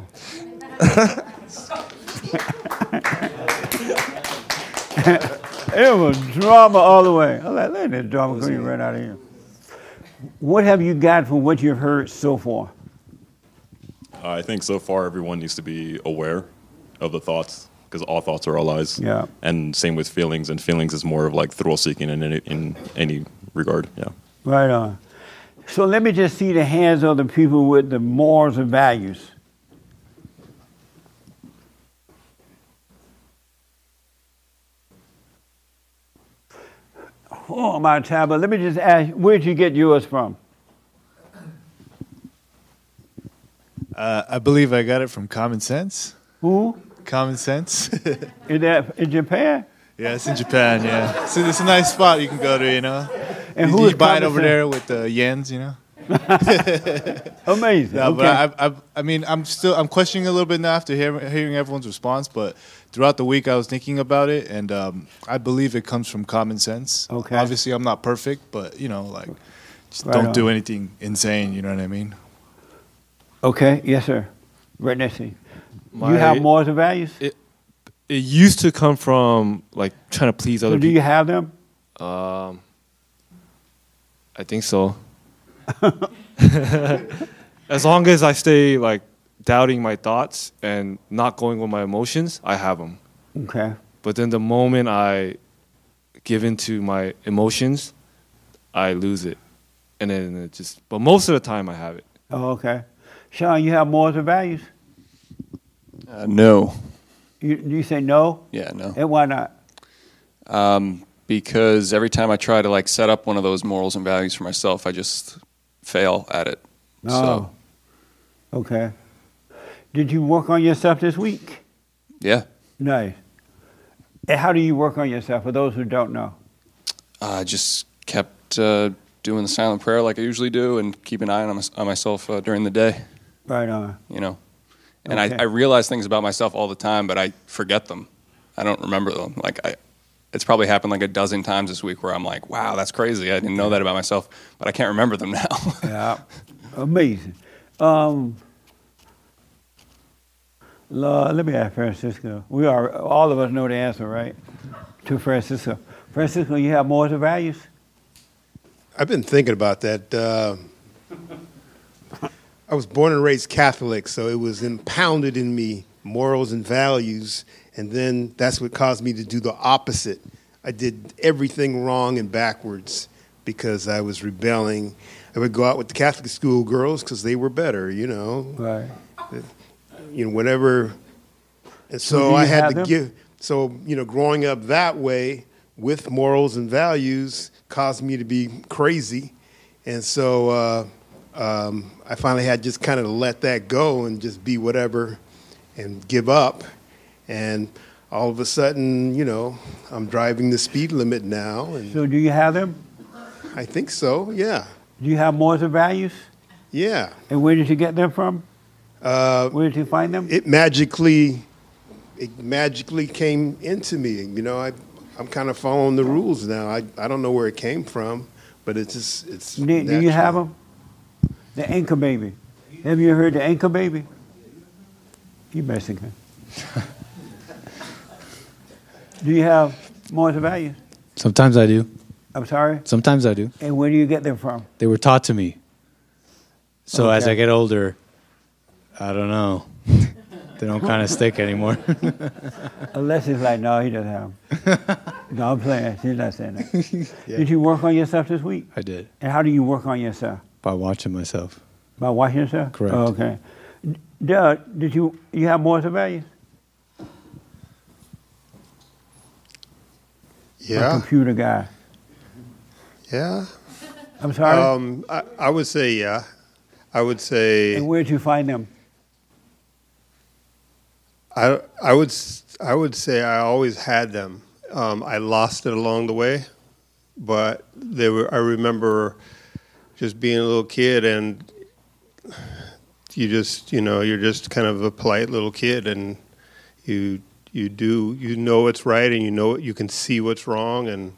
It was drama all the way. I'm like, let this drama queen right out of here. What have you got from what you've heard so far? I think so far everyone needs to be aware of the thoughts, because all thoughts are all lies. Yeah. And same with feelings, and feelings is more of like thrill seeking in any regard. Yeah. Right on. So let me just see the hands of the people with the morals and values. Oh, I'm out of time, but let me just ask, where'd you get yours from? I believe I got it from Common Sense. Who? Common Sense. Is that in Japan? Yeah, it's in Japan, yeah. So it's a nice spot you can go to, And you who is buy it Common over Sense? there with the yens, Amazing. No, Okay. but I mean, I'm questioning a little bit now after hearing everyone's response. But throughout the week, I was thinking about it, and I believe it comes from common sense. Okay. Obviously, I'm not perfect, but just Right don't on. do anything insane. You know what I mean? Okay. Yes, sir. Right next to you. You have morals and values? It used to come from trying to please other So do people. you have them? I think so. As long as I stay doubting my thoughts and not going with my emotions, I have them. Okay. But then the moment I give into my emotions, I lose it, and then it just. But most of the time, I have it. Oh, okay. Sean, you have morals and values? No. You say no? Yeah, no. And why not? Because every time I try to set up one of those morals and values for myself, I just fail at it. Oh. Okay. Did you work on yourself this week? Yeah. Nice. And how do you work on yourself for those who don't know? I just kept doing the silent prayer like I usually do and keep an eye on myself during the day. Right on. And Okay. I realize things about myself all the time, but I forget them. I don't remember them. it's probably happened like a dozen times this week where I'm like, wow, that's crazy. I didn't know that about myself, but I can't remember them now. Yeah, amazing. Let me ask Francisco. All of us know the answer, right? To Francisco. Francisco, you have morals and values? I've been thinking about that. I was born and raised Catholic, so it was impounded in me, morals and values, and then that's what caused me to do the opposite. I did everything wrong and backwards because I was rebelling. I would go out with the Catholic school girls because they were better, you know. Right. Whatever. And so I had to give. So, growing up that way with morals and values caused me to be crazy. And so I finally had just kind of to let that go and just be whatever and give up. And all of a sudden, I'm driving the speed limit now. And So do you have them? I think so, yeah. Do you have morals and values? Yeah. And where did you get them from? Where did you find them? It magically came into me. I'm kind of following the rules now. I don't know where it came from, but it's Do you have them? The anchor baby. Have you heard the anchor baby? You Mexican. Do you have morals and values? Sometimes I do. I'm sorry? Sometimes I do. And where do you get them from? They were taught to me. So as Okay. I get older, I don't know. They don't kind of stick anymore. Unless it's like, no, he doesn't have them. No, I'm playing. She's not saying that. Yeah. Did you work on yourself this week? I did. And how do you work on yourself? By watching myself. By watching yourself? Correct. Oh, okay. Doug, did you have morals and values? Yeah. A computer guy. Yeah. I'm sorry? I would say, yeah. I would say. And where did you find them? I would say I always had them. I lost it along the way, but they were. I remember just being a little kid, and you're just kind of a polite little kid, and you know what's right, and you can see what's wrong, and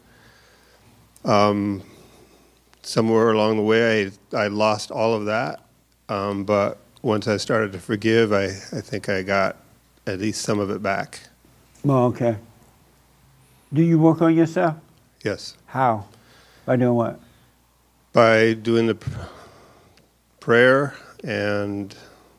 somewhere along the way I lost all of that, but once I started to forgive, I think I got at least some of it back. Oh, okay. Do you work on yourself? Yes. How? By doing what? By doing the prayer and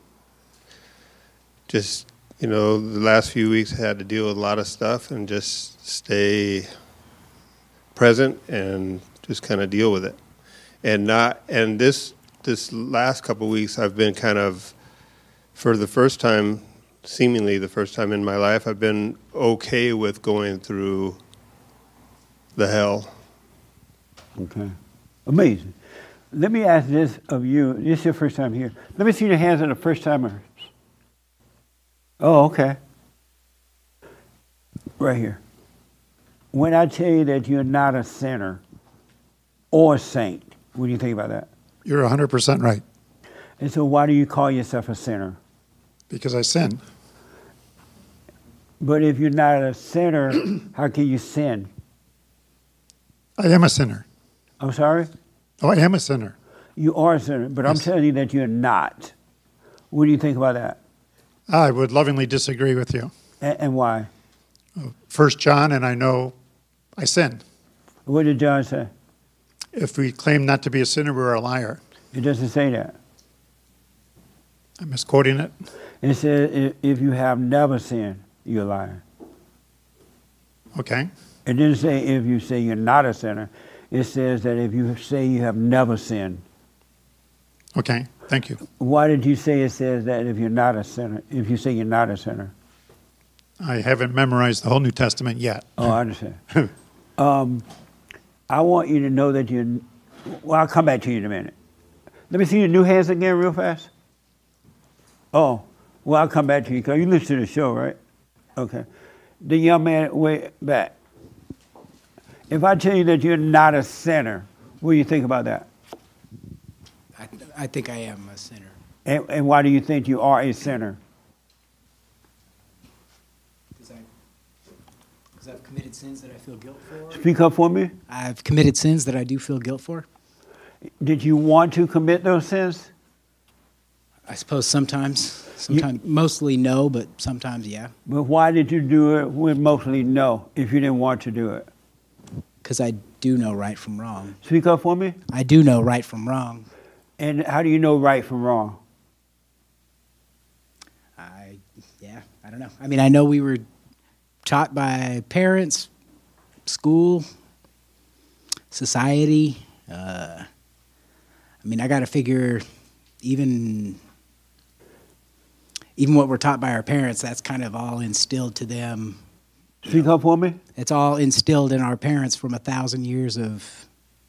just, the last few weeks I had to deal with a lot of stuff and just stay present and just kind of deal with it. And this last couple of weeks I've been kind of, for the first time, seemingly the first time in my life, I've been okay with going through the hell. Okay. Amazing. Let me ask this of you. This is your first time here. Let me see your hands of the first timers. Oh, okay. Right here. When I tell you that you're not a sinner or a saint, what do you think about that? You're 100% right. And so why do you call yourself a sinner? Because I sin. But if you're not a sinner, how can you sin? I am a sinner. I'm sorry? Oh, I am a sinner. You are a sinner, but I'm telling you that you're not. What do you think about that? I would lovingly disagree with you. And why? 1 John, and I know I sin. What did John say? If we claim not to be a sinner, we're a liar. It doesn't say that. I'm misquoting it. It says if you have never sinned, you're a liar. Okay. It didn't say if you say you're not a sinner. It says that if you say you have never sinned. Okay, thank you. Why did you say it says that if you're not a sinner, if you say you're not a sinner? I haven't memorized the whole New Testament yet. Oh, I understand. I want you to know that you're, well, I'll come back to you in a minute. Let me see your new hands again real fast. Oh, well, I'll come back to you because you listen to the show, right? Okay. The young man way back. If I tell you that you're not a sinner, what do you think about that? I think I am a sinner. And why do you think you are a sinner? Because I've committed sins that I feel guilt for. Speak up for me. I've committed sins that I do feel guilt for. Did you want to commit those sins? I suppose sometimes. Mostly no, but sometimes yeah. But why did you do it with mostly no if you didn't want to do it? Because I do know right from wrong. Speak up for me. I do know right from wrong. And how do you know right from wrong? I don't know. I mean, I know we were taught by parents, school, society. I mean, I got to figure even what we're taught by our parents, that's kind of all instilled to them. Speak up for me. It's all instilled in our parents from 1,000 years of,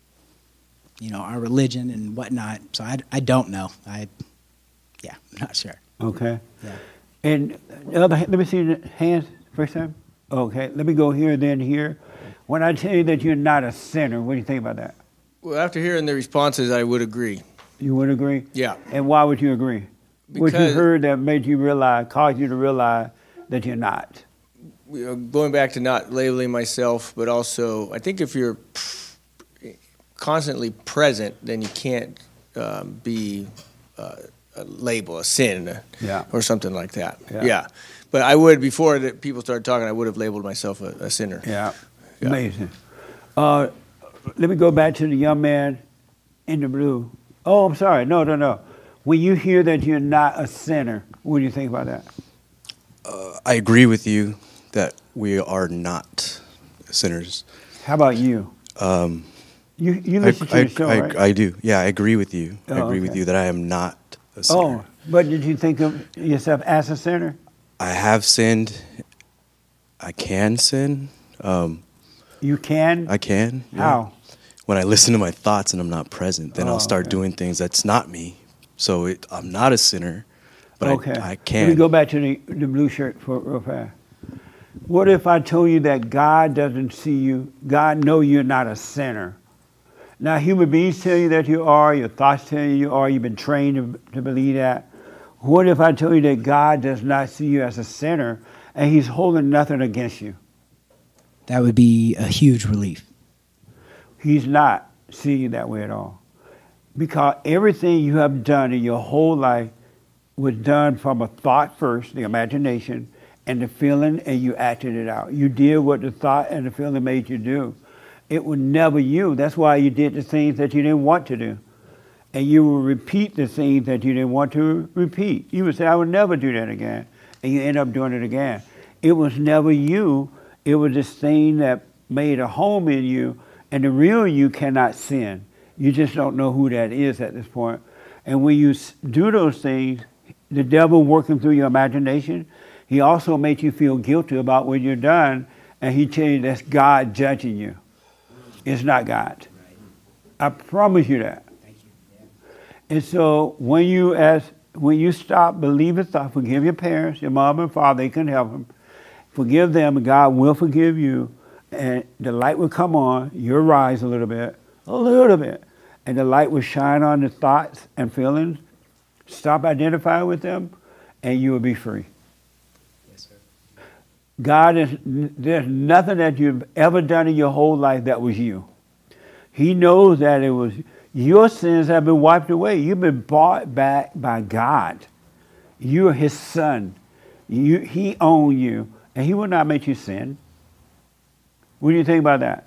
our religion and whatnot. So I don't know. I'm not sure. Okay. Yeah. And let me see the hands first time. Okay, let me go here, then here. When I tell you that you're not a sinner, what do you think about that? Well, after hearing the responses, I would agree. You would agree? Yeah. And why would you agree? What you heard that made you caused you to realize that you're not? Going back to not labeling myself, but also I think if you're constantly present, then you can't be a label, a sin, or something like that. Yeah. But I would, before that people started talking, I would have labeled myself a sinner. Yeah. Amazing. Let me go back to the young man in the blue. Oh, I'm sorry. No. When you hear that you're not a sinner, what do you think about that? I agree with you that we are not sinners. How about you? You listen to the show, right? I do. Yeah, I agree with you. Oh, I agree with you that I am not a sinner. Oh, but did you think of yourself as a sinner? I have sinned. I can sin. You can? I can. Yeah. How? When I listen to my thoughts and I'm not present, then I'll start doing things that's not me. So I'm not a sinner, but I can. Let me go back to the blue shirt for real fast. What if I told you that God doesn't see you? God knows you're not a sinner. Now, human beings tell you that you are. Your thoughts tell you are. You've been trained to believe that. What if I told you that God does not see you as a sinner and he's holding nothing against you? That would be a huge relief. He's not seeing you that way at all. Because everything you have done in your whole life was done from a thought first, the imagination, and the feeling, and you acted it out. You did what the thought and the feeling made you do. It was never you. That's why you did the things that you didn't want to do. And you will repeat the things that you didn't want to repeat. You would say, I would never do that again. And you end up doing it again. It was never you. It was this thing that made a home in you. And the real you cannot sin. You just don't know who that is at this point. And when you do those things, the devil working through your imagination, he also makes you feel guilty about what you've done. And he tells you that's God judging you. It's not God. I promise you that. And so when you stop believing stuff, forgive your parents, your mom and father, they can help them. Forgive them, and God will forgive you. And the light will come on, you'll rise a little bit. And the light will shine on the thoughts and feelings. Stop identifying with them, and you will be free. Yes, sir. There's nothing that you've ever done in your whole life that was you. He knows that it was your sins have been wiped away. You've been bought back by God. You're his son. He owns you, and he will not make you sin. What do you think about that?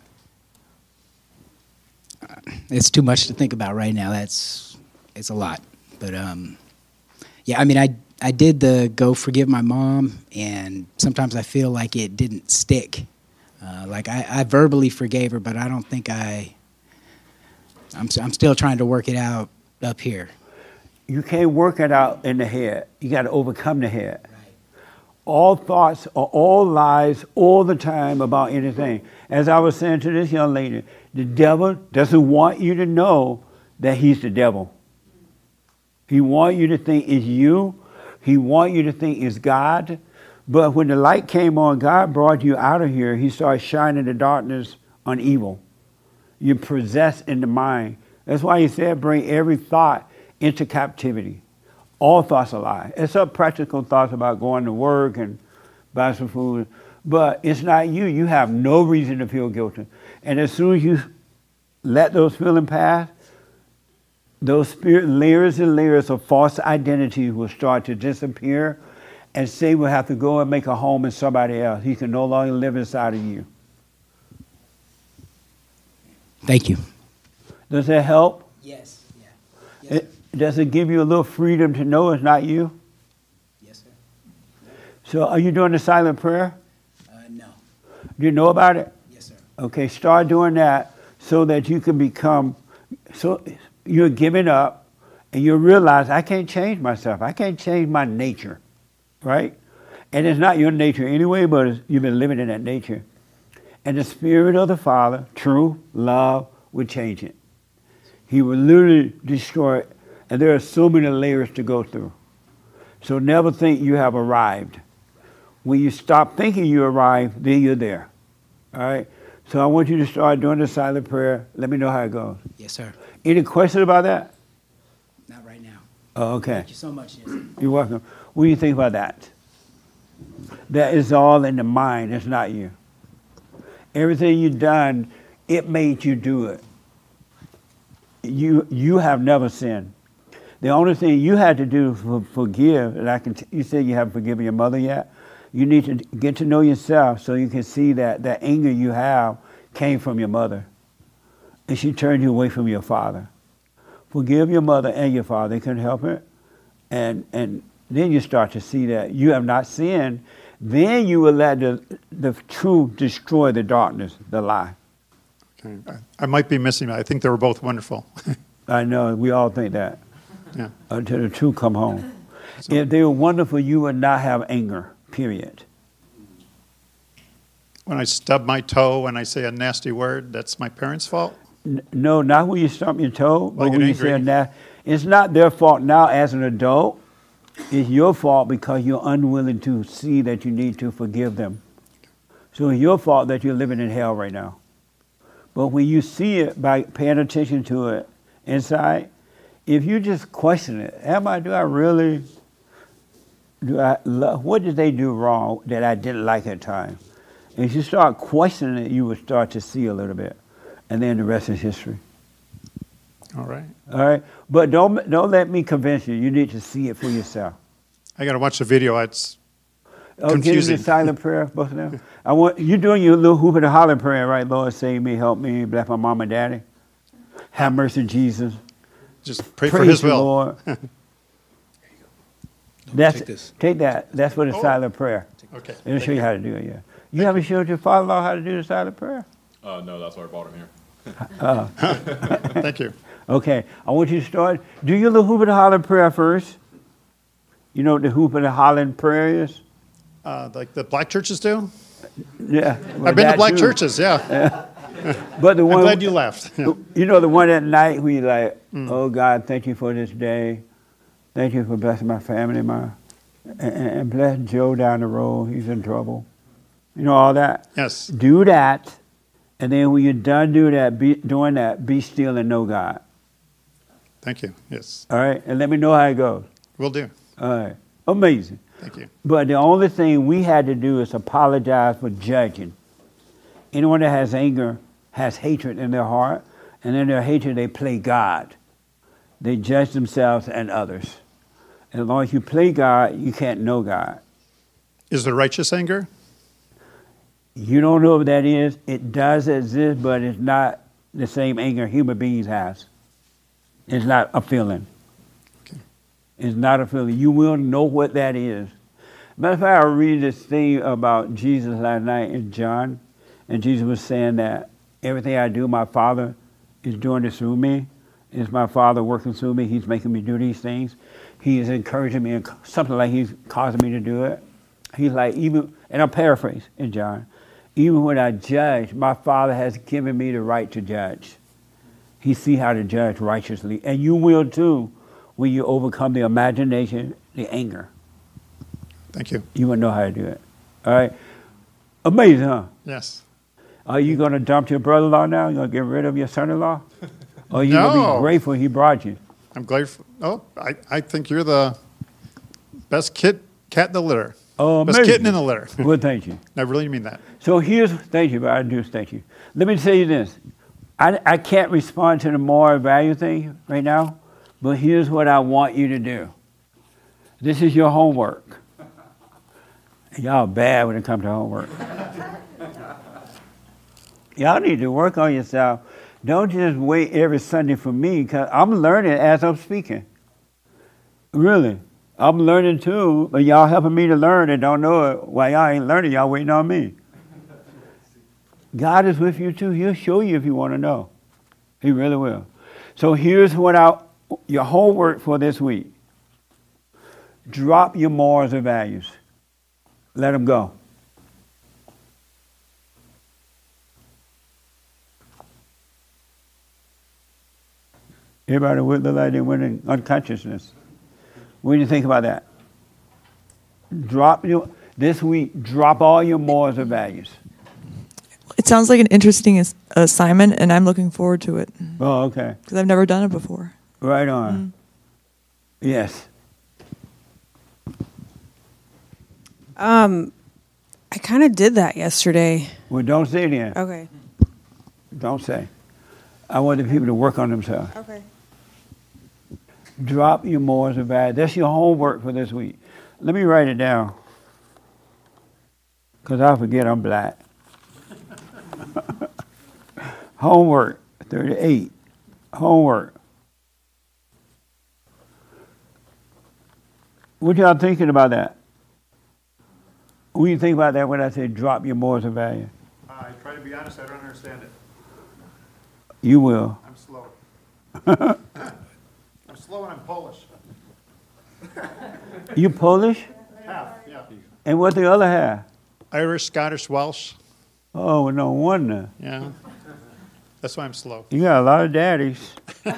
It's too much to think about right now. It's a lot. But yeah, I mean, I did the go forgive my mom, and sometimes I feel like it didn't stick. Like I verbally forgave her, but I don't think I'm still trying to work it out up here. You can't work it out in the head. You got to overcome the head. Right. All thoughts are all lies all the time about anything. As I was saying to this young lady, the devil doesn't want you to know that he's the devil. He wants you to think it's you. He wants you to think it's God. But when the light came on, God brought you out of here. He started shining the darkness on evil. You're possessed in the mind. That's why he said bring every thought into captivity. All thoughts are lies. It's some practical thoughts about going to work and buy some food. But it's not you. You have no reason to feel guilty. And as soon as you let those feelings pass, those spirit layers and layers of false identities will start to disappear, and Satan will have to go and make a home in somebody else. He can no longer live inside of you. Thank you. Does that help? Yes. Yeah. Does it give you a little freedom to know it's not you? Yes, sir. So are you doing the silent prayer? No. Do you know about it? Yes, sir. Okay, start doing that so that you can become, so you're giving up and you realize I can't change myself. I can't change my nature, right? And it's not your nature anyway, but you've been living in that nature. And the Spirit of the Father, true love, will change it. He will literally destroy it. And there are so many layers to go through. So never think you have arrived. When you stop thinking you arrived, then you're there. All right? So I want you to start doing the silent prayer. Let me know how it goes. Yes, sir. Any questions about that? Not right now. Oh, okay. Thank you so much. Yes. You're welcome. What do you think about that? That is all in the mind. It's not you. Everything you've done, it made you do it. You have never sinned. The only thing you had to do to forgive, and you said you haven't forgiven your mother yet. You need to get to know yourself so you can see that that anger you have came from your mother. And she turned you away from your father. Forgive your mother and your father. They couldn't help it. And then you start to see that you have not sinned. Then you will let the truth destroy the darkness, the lie. Okay. I might be missing that. I think they were both wonderful. I know. We all think that. Yeah. Until the truth come home. If they were wonderful, you would not have anger, period. When I stub my toe, when I say a nasty word, that's my parents' fault? No, not when you stub your toe, but when you say angry. it's not their fault now as an adult. It's your fault because you're unwilling to see that you need to forgive them. So it's your fault that you're living in hell right now. But when you see it by paying attention to it inside, if you just question it, do I really love, what did they do wrong that I didn't like at times? And if you start questioning it, you will start to see a little bit. And then the rest is history. All right. All right? But don't let me convince you. You need to see it for yourself. I got to watch the video. It's Get confusing. into silent prayer, both of them. You doing your little hoop and holler prayer, right? Lord, save me, help me, bless my mom and daddy. Have mercy, Jesus. Just pray Praise for His the will. Lord. Take that. That's what a silent prayer. Okay. It'll show you how to do it, yeah. You haven't showed your father-in-law how to do the silent prayer? No, that's why I brought him here. Thank you. Okay, I want you to start. Do your little hoop and holler prayer first. You know what the hoop and the hollering prayer is? Like the black churches do? Yeah. I've been to black churches, yeah. But the one, I'm glad you laughed. Yeah. You know the one at night where you're like, oh God, thank you for this day. Thank you for blessing my family, and bless Joe down the road. He's in trouble. You know all that? Yes. Do that. And then when you're done doing that, be still and know God. Thank you. Yes. All right? And let me know how it goes. Will do. All right. Amazing. Thank you. But the only thing we had to do is apologize for judging. Anyone that has anger has hatred in their heart, and in their hatred they play God. They judge themselves and others. And as long as you play God, you can't know God. Is there righteous anger? You don't know what that is. It does exist, but it's not the same anger human beings has. It's not a feeling. Okay. It's not a feeling. You will know what that is. Matter of fact, I read this thing about Jesus last night in John, and Jesus was saying that everything I do, my Father is doing this through me. It's my Father working through me. He's making me do these things. He is encouraging me, something like He's causing me to do it. He's like, even, and I'll paraphrase in John, even when I judge, my Father has given me the right to judge. He sees how to judge righteously. And you will too when you overcome the imagination, the anger. Thank you. You will know how to do it. All right? Amazing, huh? Yes. Are you going to dump your brother-in-law now? You going to get rid of your son-in-law? Or are you going to be grateful he brought you? I'm grateful. Oh, I think you're the best cat in the litter. Oh, There's amazing. kitten in the litter. Well, thank you. I really mean that. So thank you, but I do thank you. Let me tell you this. I can't respond to the moral value thing right now, but here's what I want you to do. This is your homework. Y'all bad when it comes to homework. Y'all need to work on yourself. Don't just wait every Sunday for me, because I'm learning as I'm speaking. Really. I'm learning too, but y'all helping me to learn and don't know it. While y'all ain't learning, y'all waiting on me. God is with you too. He'll show you if you want to know. He really will. So here's your homework for this week. Drop your morals and values. Let them go. Everybody would look like they went in unconsciousness. What do you think about that? This week, drop all your morals and values. It sounds like an interesting assignment, and I'm looking forward to it. Oh, okay. Because I've never done it before. Right on. Yes. I kind of did that yesterday. Well, don't say it then. Okay. Don't say. I want the people to work on themselves. Okay. Drop your morals and values. That's your homework for this week. Let me write it down. Because I forget I'm black. Homework, 38. Homework. What y'all thinking about that? What do you think about that when I say drop your morals and values? I try to be honest, I don't understand it. You will. I'm slow. I'm slow and I'm Polish. You Polish? Half, yeah. And what the other half? Irish, Scottish, Welsh. Oh, no wonder. Yeah. That's why I'm slow. You got a lot of daddies.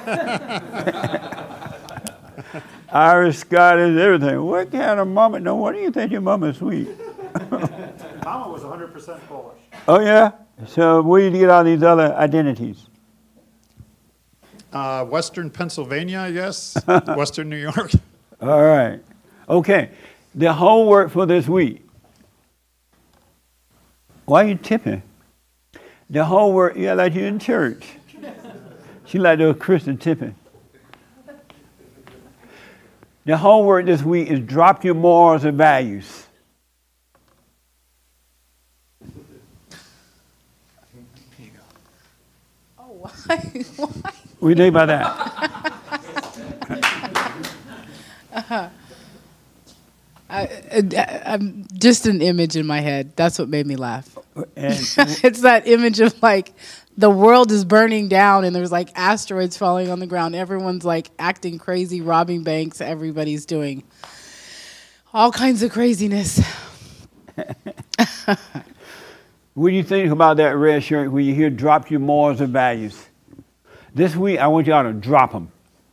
Irish, Scottish, everything. What kind of mama? No wonder you think your mama's sweet. Mama was 100% Polish. Oh, yeah? So where did you get all these other identities? Western Pennsylvania, I guess. Western New York. All right. Okay. The homework for this week. Why are you tipping? The homework, yeah, like you're in church. She like those Christian tipping. The homework this week is drop your morals and values. Oh, why? Why? What do you think about that? I'm just an image in my head. That's what made me laugh. And It's that image of like the world is burning down and there's like asteroids falling on the ground. Everyone's like acting crazy, robbing banks. Everybody's doing all kinds of craziness. What do you think about that red shirt when you hear drop your morals and values? This week, I want y'all to drop them.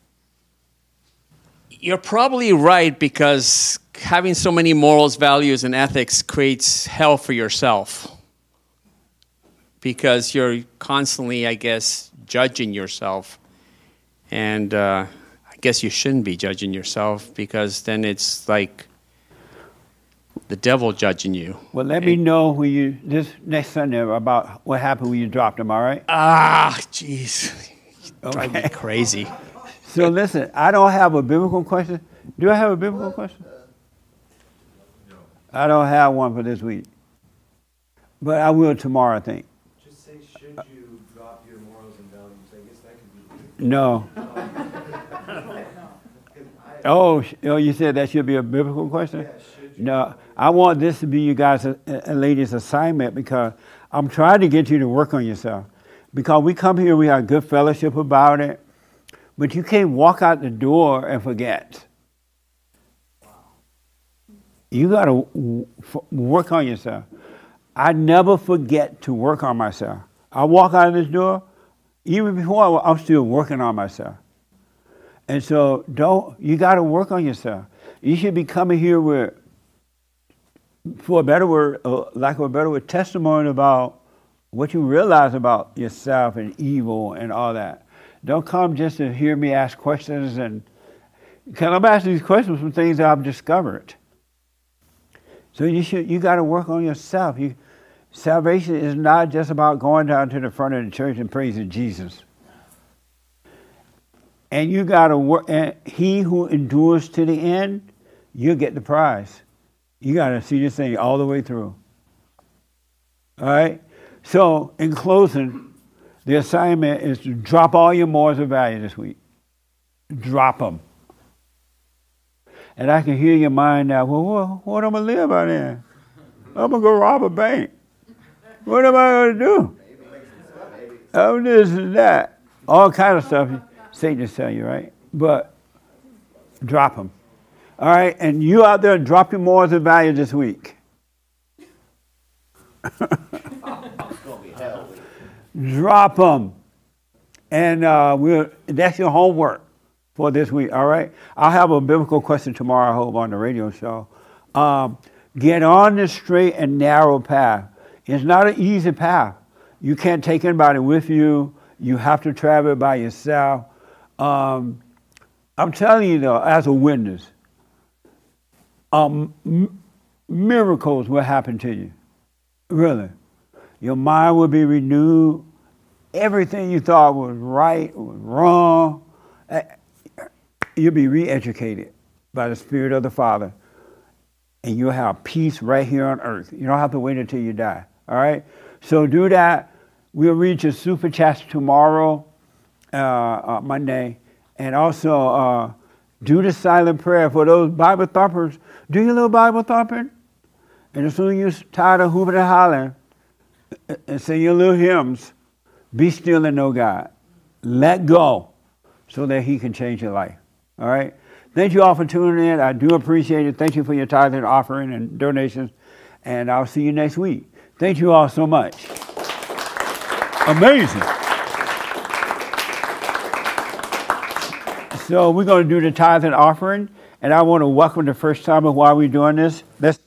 You're probably right, because having so many morals, values, and ethics creates hell for yourself. Because you're constantly, I guess, judging yourself. And I guess you shouldn't be judging yourself, because then it's like the devil judging you. Well, let me know when this next Sunday about what happened when you dropped them, all right? Ah, jeez. Drive me crazy. So listen, I don't have a biblical question. Do I have a biblical question? I don't have one for this week. But I will tomorrow, I think. Just say, should you drop your morals and values? I guess that could be. No. Oh, you said that should be a biblical question? Yeah, should you? No, I want this to be you guys' and ladies' assignment, because I'm trying to get you to work on yourself. Because we come here, we have good fellowship about it, but you can't walk out the door and forget. You got to work on yourself. I never forget to work on myself. I walk out of this door, even before I'm still working on myself. And so you got to work on yourself. You should be coming here with, for a better word, lack of a better word, testimony about what you realize about yourself and evil and all that. Don't come just to hear me ask questions, and because I'm asking these questions from things that I've discovered. So you got to work on yourself. Salvation is not just about going down to the front of the church and praising Jesus. And you got to work. And he who endures to the end, you get the prize. You got to see this thing all the way through. All right. So in closing, the assignment is to drop all your morals of value this week. Drop them. And I can hear your mind now. Well, what am I going to live by then? I'm going to go rob a bank. What am I going to do? Oh, this and that. All kind of stuff. Satan just tell you, right? But drop them. All right? And you out there, drop your morals of value this week. Drop them. And that's your homework for this week, all right? I'll have a biblical question tomorrow, I hope, on the radio show. Get on the straight and narrow path. It's not an easy path. You can't take anybody with you. You have to travel it by yourself. I'm telling you, though, as a witness, miracles will happen to you. Really. Your mind will be renewed. Everything you thought was right was wrong. You'll be re-educated by the Spirit of the Father. And you'll have peace right here on earth. You don't have to wait until you die. All right? So do that. We'll read your super chats tomorrow, Monday. And also do the silent prayer for those Bible thumpers. Do your little Bible thumping. And as soon as you're tired of hooping and hollering, and sing your little hymns, be still and know God. Let go so that he can change your life. All right? Thank you all for tuning in. I do appreciate it. Thank you for your tithe and offering and donations. And I'll see you next week. Thank you all so much. Amazing. So we're going to do the tithe and offering. And I want to welcome the first timer while we're doing this. Let's